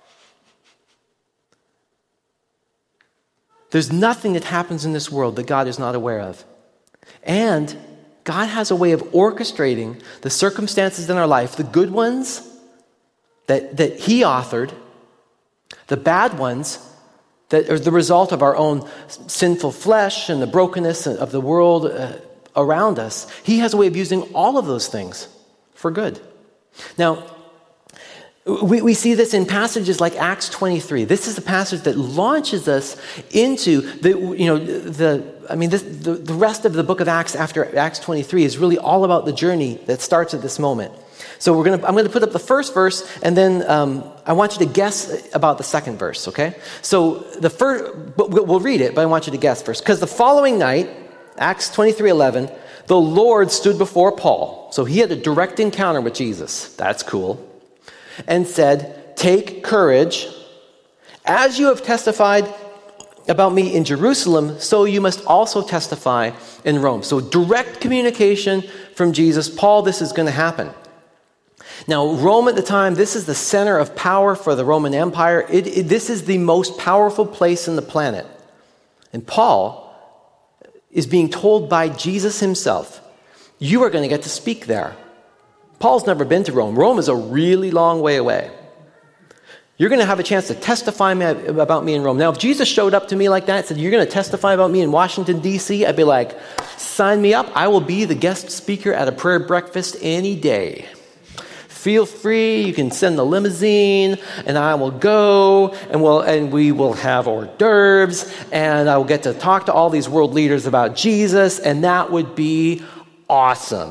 There's nothing that happens in this world that God is not aware of. And God has a way of orchestrating the circumstances in our life, the good ones that, that he authored, the bad ones that are the result of our own sinful flesh and the brokenness of the world uh, around us. He has a way of using all of those things for good. Now, We, we see this in passages like Acts twenty-three. This is a passage that launches us into the, you know, the, I mean, this, the, the rest of the book of Acts after Acts twenty-three is really all about the journey that starts at this moment. So we're gonna, I'm going to put up the first verse, and then um, I want you to guess about the second verse, okay? So the first, we'll read it, but I want you to guess first. Because the following night, Acts twenty-three eleven, the Lord stood before Paul. So he had a direct encounter with Jesus. That's cool. And said, "Take courage. As you have testified about me in Jerusalem, so you must also testify in Rome." So direct communication from Jesus. Paul, this is going to happen. Now, Rome at the time, this is the center of power for the Roman Empire. It, it, this is the most powerful place in the planet. And Paul is being told by Jesus himself, you are going to get to speak there. Paul's never been to Rome. Rome is a really long way away. You're going to have a chance to testify me, about me in Rome. Now, if Jesus showed up to me like that and said, you're going to testify about me in Washington, D C, I'd be like, sign me up. I will be the guest speaker at a prayer breakfast any day. Feel free. You can send the limousine, and I will go, and we'll and we will have hors d'oeuvres, and I will get to talk to all these world leaders about Jesus, and that would be awesome.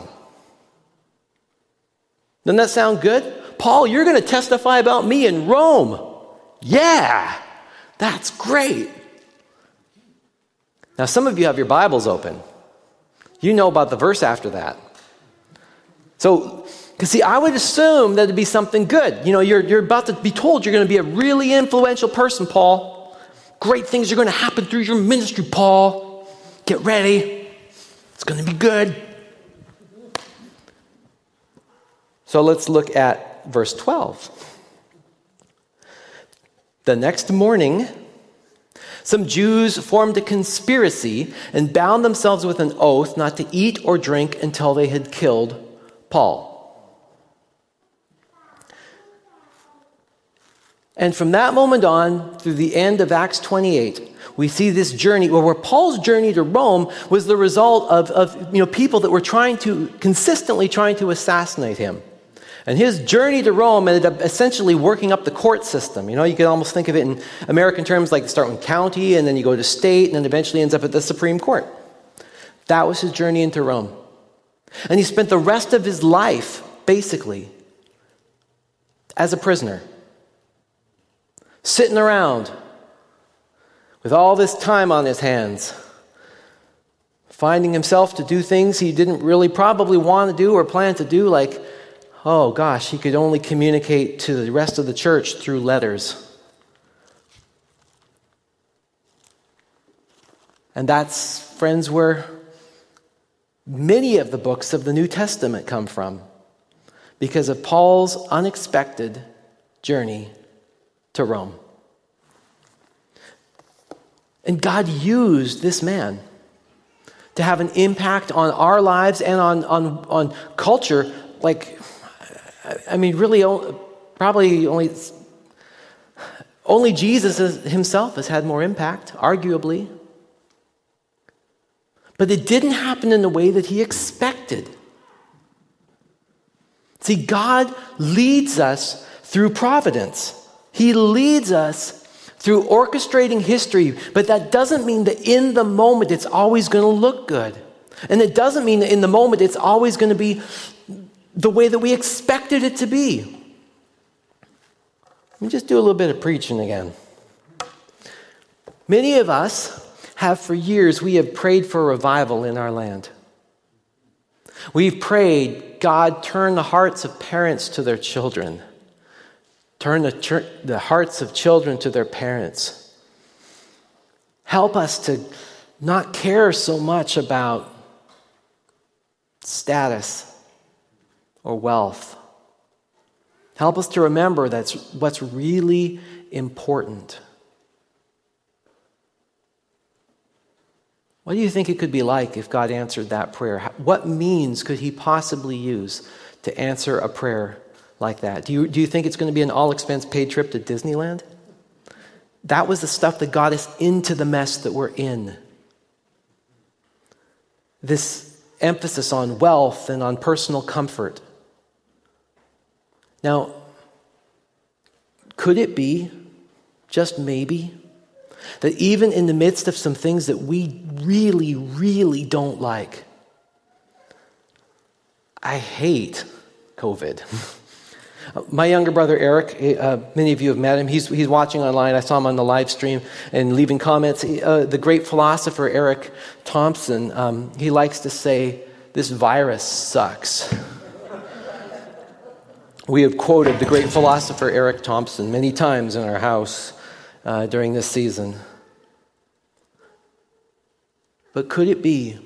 Doesn't that sound good? Paul, you're going to testify about me in Rome. Yeah, that's great. Now, some of you have your Bibles open. You know about the verse after that. So, because see, I would assume that it'd be something good. You know, you're, you're about to be told you're going to be a really influential person, Paul. Great things are going to happen through your ministry, Paul. Get ready. It's going to be good. So let's look at verse twelve. The next morning, some Jews formed a conspiracy and bound themselves with an oath not to eat or drink until they had killed Paul. And from that moment on, through the end of Acts twenty-eight, we see this journey, where Paul's journey to Rome was the result of, of you know, people that were trying to, consistently trying to assassinate him. And his journey to Rome ended up essentially working up the court system. You know, you can almost think of it in American terms, like start with county, and then you go to state, and then eventually ends up at the Supreme Court. That was his journey into Rome. And he spent the rest of his life, basically, as a prisoner. Sitting around with all this time on his hands, finding himself to do things he didn't really probably want to do or plan to do, like, oh gosh, he could only communicate to the rest of the church through letters. And that's, friends, where many of the books of the New Testament come from, because of Paul's unexpected journey to Rome. And God used this man to have an impact on our lives and on, on, on culture, like, I mean, really, probably only, only Jesus himself has had more impact, arguably. But it didn't happen in the way that he expected. See, God leads us through providence. He leads us through orchestrating history, but that doesn't mean that in the moment it's always going to look good. And it doesn't mean that in the moment it's always going to be the way that we expected it to be. Let me just do a little bit of preaching again. Many of us have for years, we have prayed for revival in our land. We've prayed, God, turn the hearts of parents to their children. Turn the, ch- the hearts of children to their parents. Help us to not care so much about status or wealth. Help us to remember that's what's really important. What do you think it could be like if God answered that prayer? What means could he possibly use to answer a prayer like that? Do you, do you think it's going to be an all-expense paid trip to Disneyland? That was the stuff that got us into the mess that we're in. This emphasis on wealth and on personal comfort. Now, Could it be, just maybe, that even in the midst of some things that we really, really don't like, I hate COVID. My younger brother, Eric, uh, many of you have met him. He's he's watching online. I saw him on the live stream and leaving comments. Uh, the great philosopher, Eric Thompson, um, he likes to say, this virus sucks. We have quoted the great philosopher, Eric Thompson, many times in our house uh, during this season. But could it be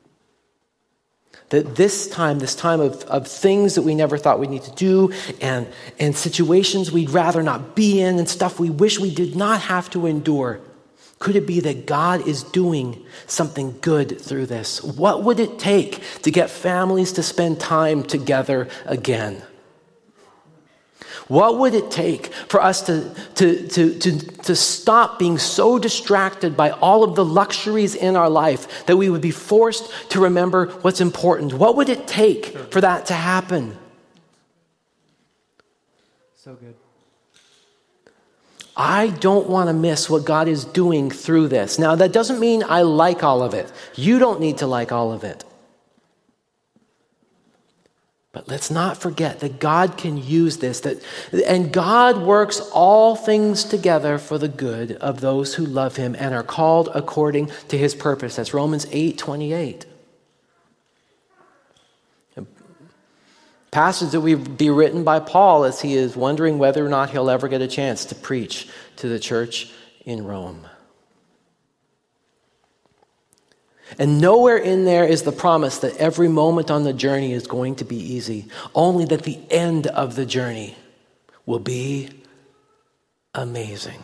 that this time, this time of, of things that we never thought we'd need to do, and, and situations we'd rather not be in, and stuff we wish we did not have to endure, could it be that God is doing something good through this? What would it take to get families to spend time together again? What would it take for us to, to, to, to, to stop being so distracted by all of the luxuries in our life that we would be forced to remember what's important? What would it take for that to happen? So good. I don't want to miss what God is doing through this. Now, that doesn't mean I like all of it. You don't need to like all of it. But let's not forget that God can use this, that, and God works all things together for the good of those who love him and are called according to his purpose. That's Romans eight twenty-eight. A passage that would be written by Paul as he is wondering whether or not he'll ever get a chance to preach to the church in Rome. And nowhere in there is the promise that every moment on the journey is going to be easy. Only that the end of the journey will be amazing.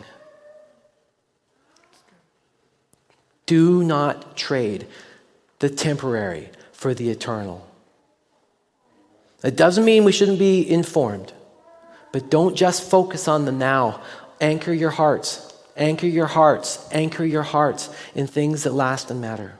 Do not trade the temporary for the eternal. It doesn't mean we shouldn't be informed, but don't just focus on the now. Anchor your hearts, anchor your hearts, anchor your hearts in things that last and matter.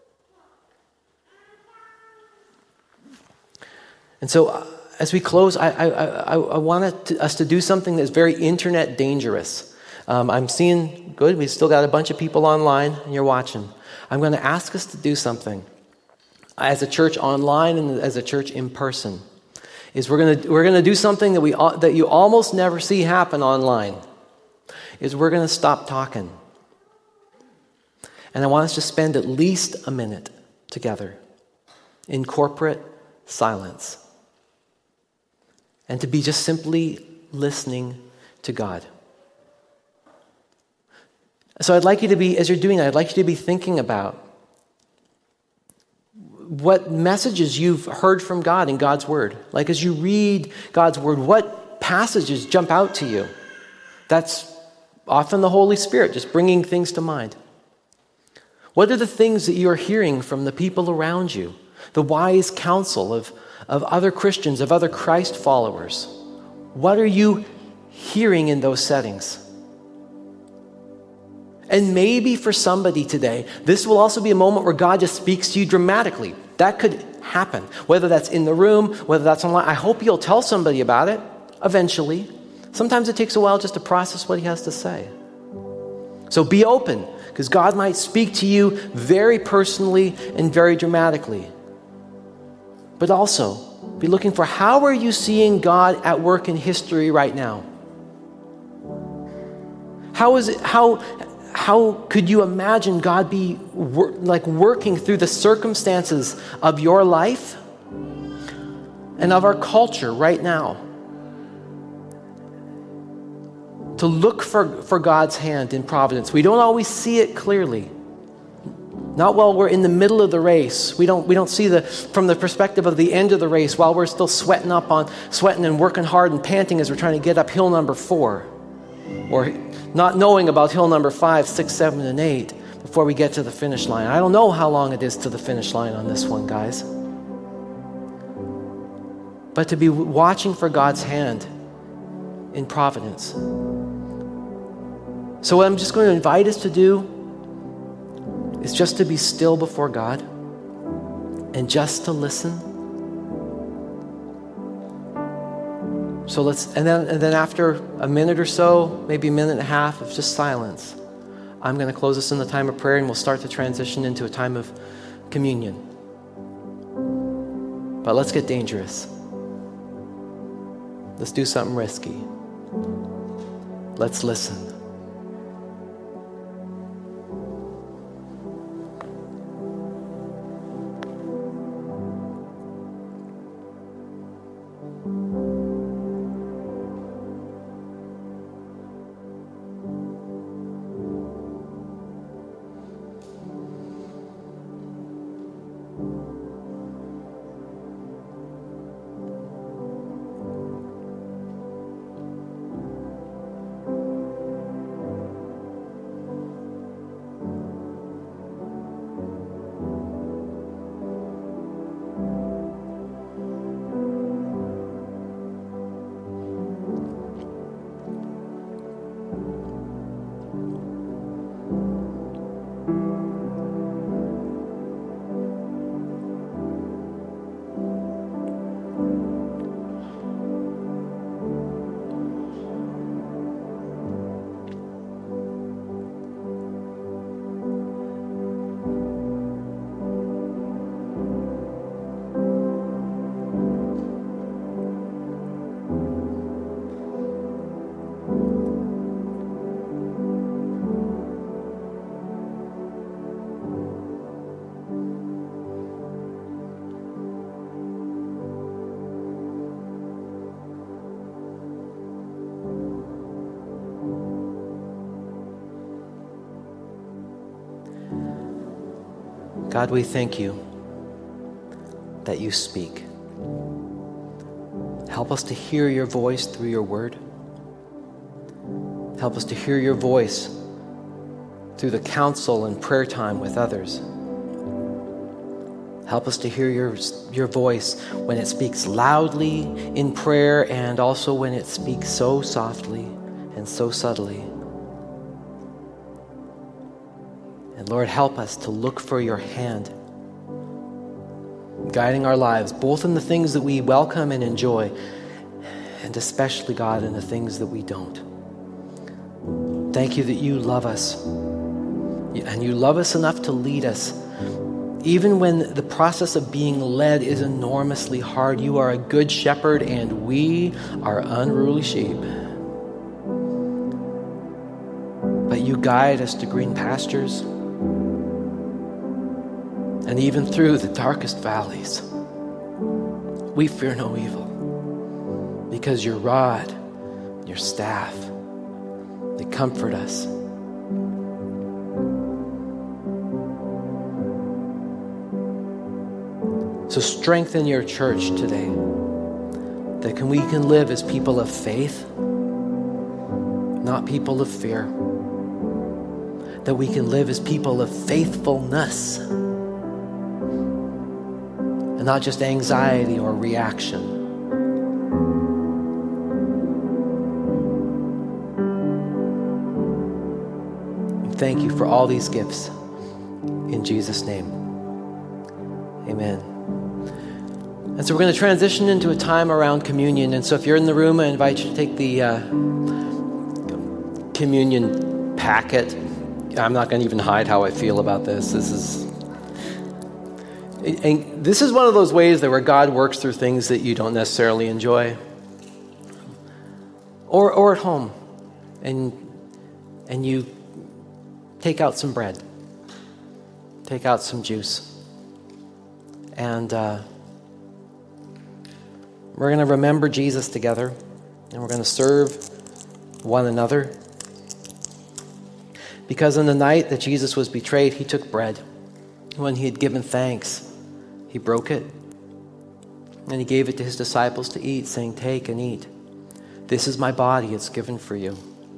And so, uh, as we close, I, I, I, I want to, us to do something that's very internet dangerous. Um, I'm seeing, good, we've still got a bunch of people online, and you're watching. I'm going to ask us to do something as a church online and as a church in person. Is we're going to we're going to do something that we that you almost never see happen online. Is we're going to stop talking, and I want us to spend at least a minute together in corporate silence. And to be just simply listening to God. So I'd like you to be, as you're doing that, I'd like you to be thinking about what messages you've heard from God in God's Word. Like as you read God's Word, what passages jump out to you? That's often the Holy Spirit just bringing things to mind. What are the things that you are hearing from the people around you? The wise counsel of of other Christians, of other Christ followers. What are you hearing in those settings? And maybe for somebody today, this will also be a moment where God just speaks to you dramatically. That could happen, whether that's in the room, whether that's online. I hope you'll tell somebody about it eventually. Sometimes it takes a while just to process what he has to say. So be open, because God might speak to you very personally and very dramatically. But also, be looking for how are you seeing God at work in history right now? How is it, how, how could you imagine God be wor- like working through the circumstances of your life and of our culture right now? To look for, for God's hand in providence. We don't always see it clearly. Not while we're in the middle of the race. We don't we don't see the from the perspective of the end of the race while we're still sweating up on sweating and working hard and panting as we're trying to get up hill number four. Or not knowing about hill number five, six, seven, and eight before we get to the finish line. I don't know how long it is to the finish line on this one, guys. But to be watching for God's hand in providence. So what I'm just going to invite us to do is just to be still before God and just to listen. So let's, and then, and then after a minute or so, maybe a minute and a half of just silence, I'm going to close us in the time of prayer, and we'll start to transition into a time of communion. But let's get dangerous. Let's do something risky. Let's listen. God, we thank you that you speak. Help us to hear your voice through your word. Help us to hear your voice through the counsel and prayer time with others. Help us to hear your, your voice when it speaks loudly in prayer and also when it speaks so softly and so subtly. And Lord, help us to look for your hand, guiding our lives, both in the things that we welcome and enjoy, and especially, God, in the things that we don't. Thank you that you love us, and you love us enough to lead us. Even when the process of being led is enormously hard, you are a good shepherd, and we are unruly sheep. But you guide us to green pastures. And even through the darkest valleys, we fear no evil, because your rod, your staff, they comfort us. So strengthen your church today, that can, we can live as people of faith, not people of fear, that we can live as people of faithfulness, and not just anxiety or reaction. And thank you for all these gifts. In Jesus' name, amen. And so we're going to transition into a time around communion. And so if you're in the room, I invite you to take the uh, communion packet. I'm not going to even hide how I feel about this. This is And this is one of those ways that where God works through things that you don't necessarily enjoy. Or or at home, and and you take out some bread, take out some juice, and uh, we're going to remember Jesus together, and we're going to serve one another. Because on the night that Jesus was betrayed, he took bread. When he had given thanks, he broke it, and he gave it to his disciples to eat, saying, "Take and eat. This is my body, it's given for you."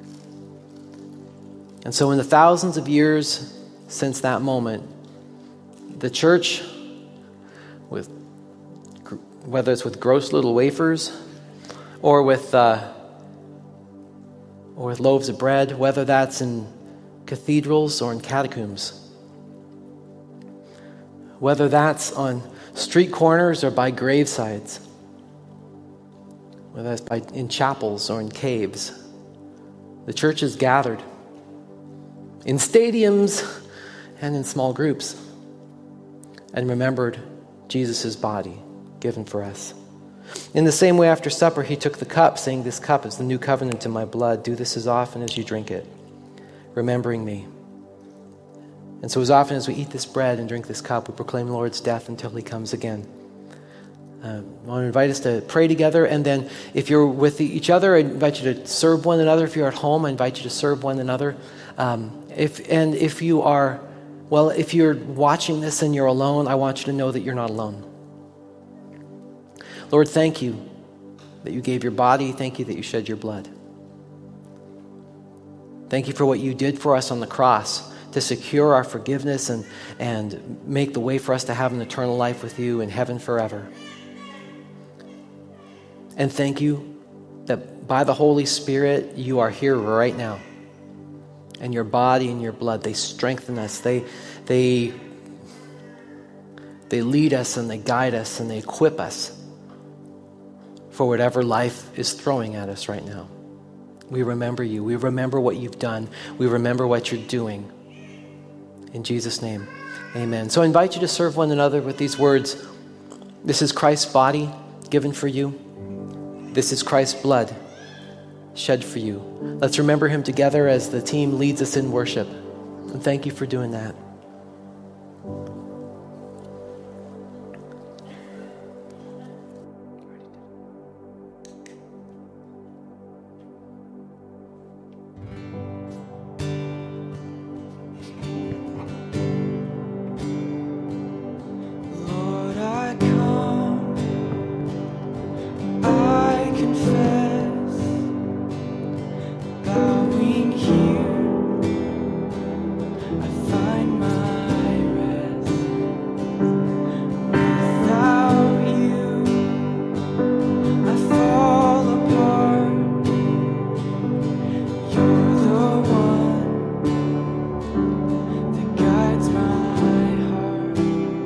And so in the thousands of years since that moment, the church, with whether it's with gross little wafers or with uh, or with loaves of bread, whether that's in cathedrals or in catacombs, whether that's on street corners or by gravesides, whether that's by, in chapels or in caves. The church is gathered in stadiums and in small groups and remembered Jesus' body given for us. In the same way, after supper, he took the cup, saying, "This cup is the new covenant in my blood. Do this as often as you drink it, remembering me." And so as often as we eat this bread and drink this cup, we proclaim the Lord's death until he comes again. Uh, I want to invite us to pray together, and then if you're with each other, I invite you to serve one another. If you're at home, I invite you to serve one another. Um, if and if you are, well, if you're watching this and you're alone, I want you to know that you're not alone. Lord, thank you that you gave your body. Thank you that you shed your blood. Thank you for what you did for us on the cross to secure our forgiveness and, and make the way for us to have an eternal life with you in heaven forever. And thank you that by the Holy Spirit, you are here right now. And your body and your blood, they strengthen us. They, they, they lead us and they guide us and they equip us for whatever life is throwing at us right now. We remember you. We remember what you've done. We remember what you're doing. In Jesus' name, amen. So I invite you to serve one another with these words. This is Christ's body given for you. This is Christ's blood shed for you. Let's remember him together as the team leads us in worship. And thank you for doing that. Lord, I come, I confess, bowing here, I find my rest. Without you, I fall apart. You're the one that guides my heart.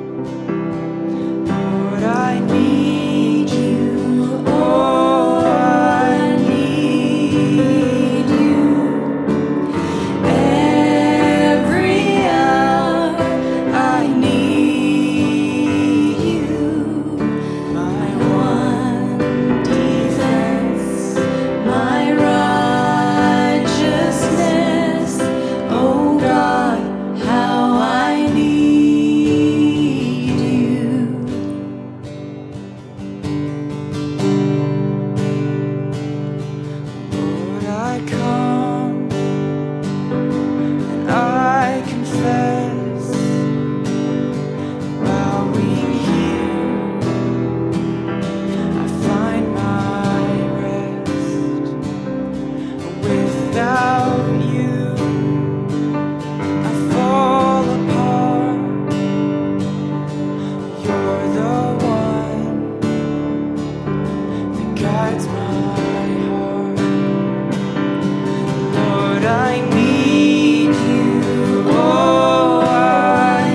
Lord, I need you. Oh, I need you. Every hour I need you. My one defense, my righteousness. Oh God, how I need you. Lord, I come and I confess, bowing here, I find my rest. Without you, I fall apart. You're the one that guides my heart. Lord, I need you. Oh, I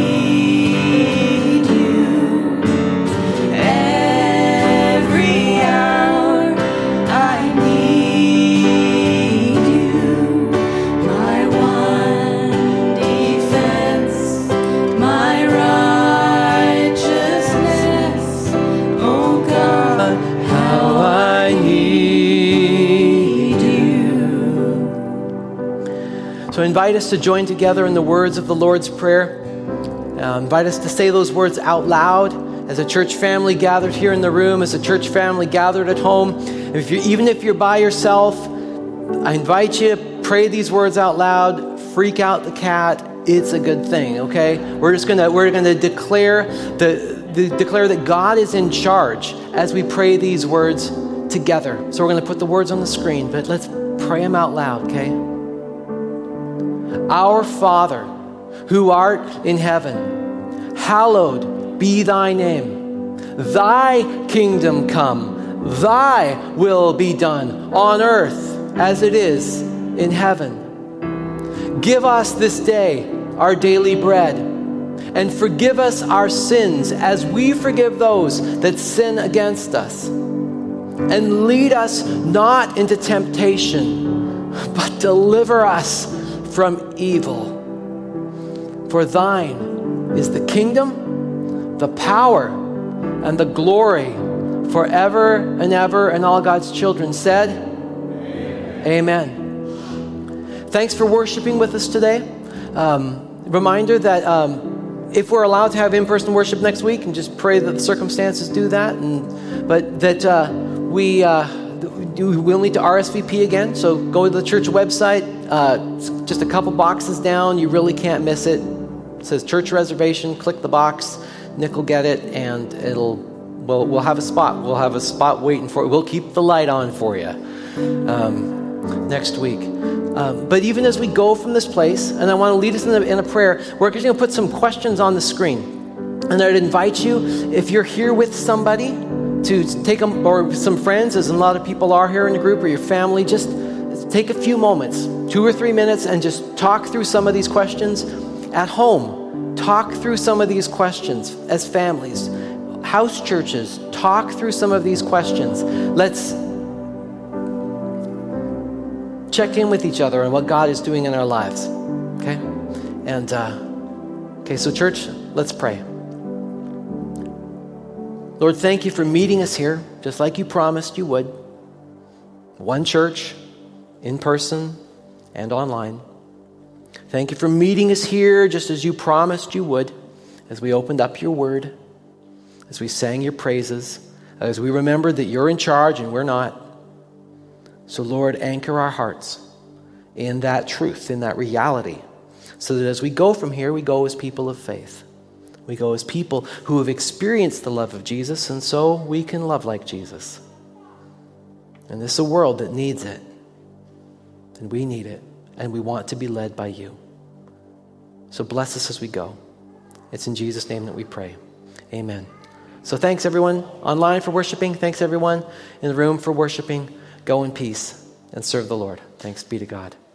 need you. Every hour I need you. My one defense, my righteousness. Oh God, how I need you. So I invite us to join together in the words of the Lord's Prayer. Uh, invite us to say those words out loud as a church family gathered here in the room, as a church family gathered at home. And if you, even if you're by yourself, I invite you to pray these words out loud. Freak out the cat. It's a good thing, okay? We're just gonna we're gonna declare the, the declare that God is in charge as we pray these words together. So we're gonna put the words on the screen, but let's pray them out loud, okay? Our Father, who art in heaven, hallowed be thy name. Thy kingdom come, thy will be done on earth as it is in heaven. Give us this day our daily bread, and forgive us our sins as we forgive those that sin against us. And lead us not into temptation, but deliver us from evil. For thine is the kingdom, the power, and the glory forever and ever. And all God's children said, Amen. Amen. Thanks for worshiping with us today. Um, reminder that um, if we're allowed to have in-person worship next week, and just pray that the circumstances do that, and but that uh, we uh, we'll need to R S V P again. So go to the church website. Uh, just a couple boxes down. You really can't miss it. It says church reservation. Click the box. Nick will get it, and it'll. We'll we'll have a spot. We'll have a spot waiting for it. We'll keep the light on for you um, next week. Um, but even as we go from this place, and I want to lead us in a, in a prayer, we're just going to put some questions on the screen. And I'd invite you, if you're here with somebody, to take them, or some friends, as a lot of people are here in the group, or your family, just take a few moments, two or three minutes, and just talk through some of these questions at home. Talk through some of these questions as families. House churches, talk through some of these questions. Let's check in with each other on what God is doing in our lives. Okay? And, uh, okay, so church, let's pray. Lord, thank you for meeting us here, just like you promised you would. One church, in person and online. Thank you for meeting us here, just as you promised you would, as we opened up your word, as we sang your praises, as we remembered that you're in charge and we're not. So, Lord, anchor our hearts in that truth, in that reality, so that as we go from here, we go as people of faith. We go as people who have experienced the love of Jesus, and so we can love like Jesus. And this is a world that needs it, and we need it, and we want to be led by you. So bless us as we go. It's in Jesus' name that we pray. Amen. So thanks, everyone online for worshiping. Thanks, everyone in the room for worshiping. Go in peace and serve the Lord. Thanks be to God.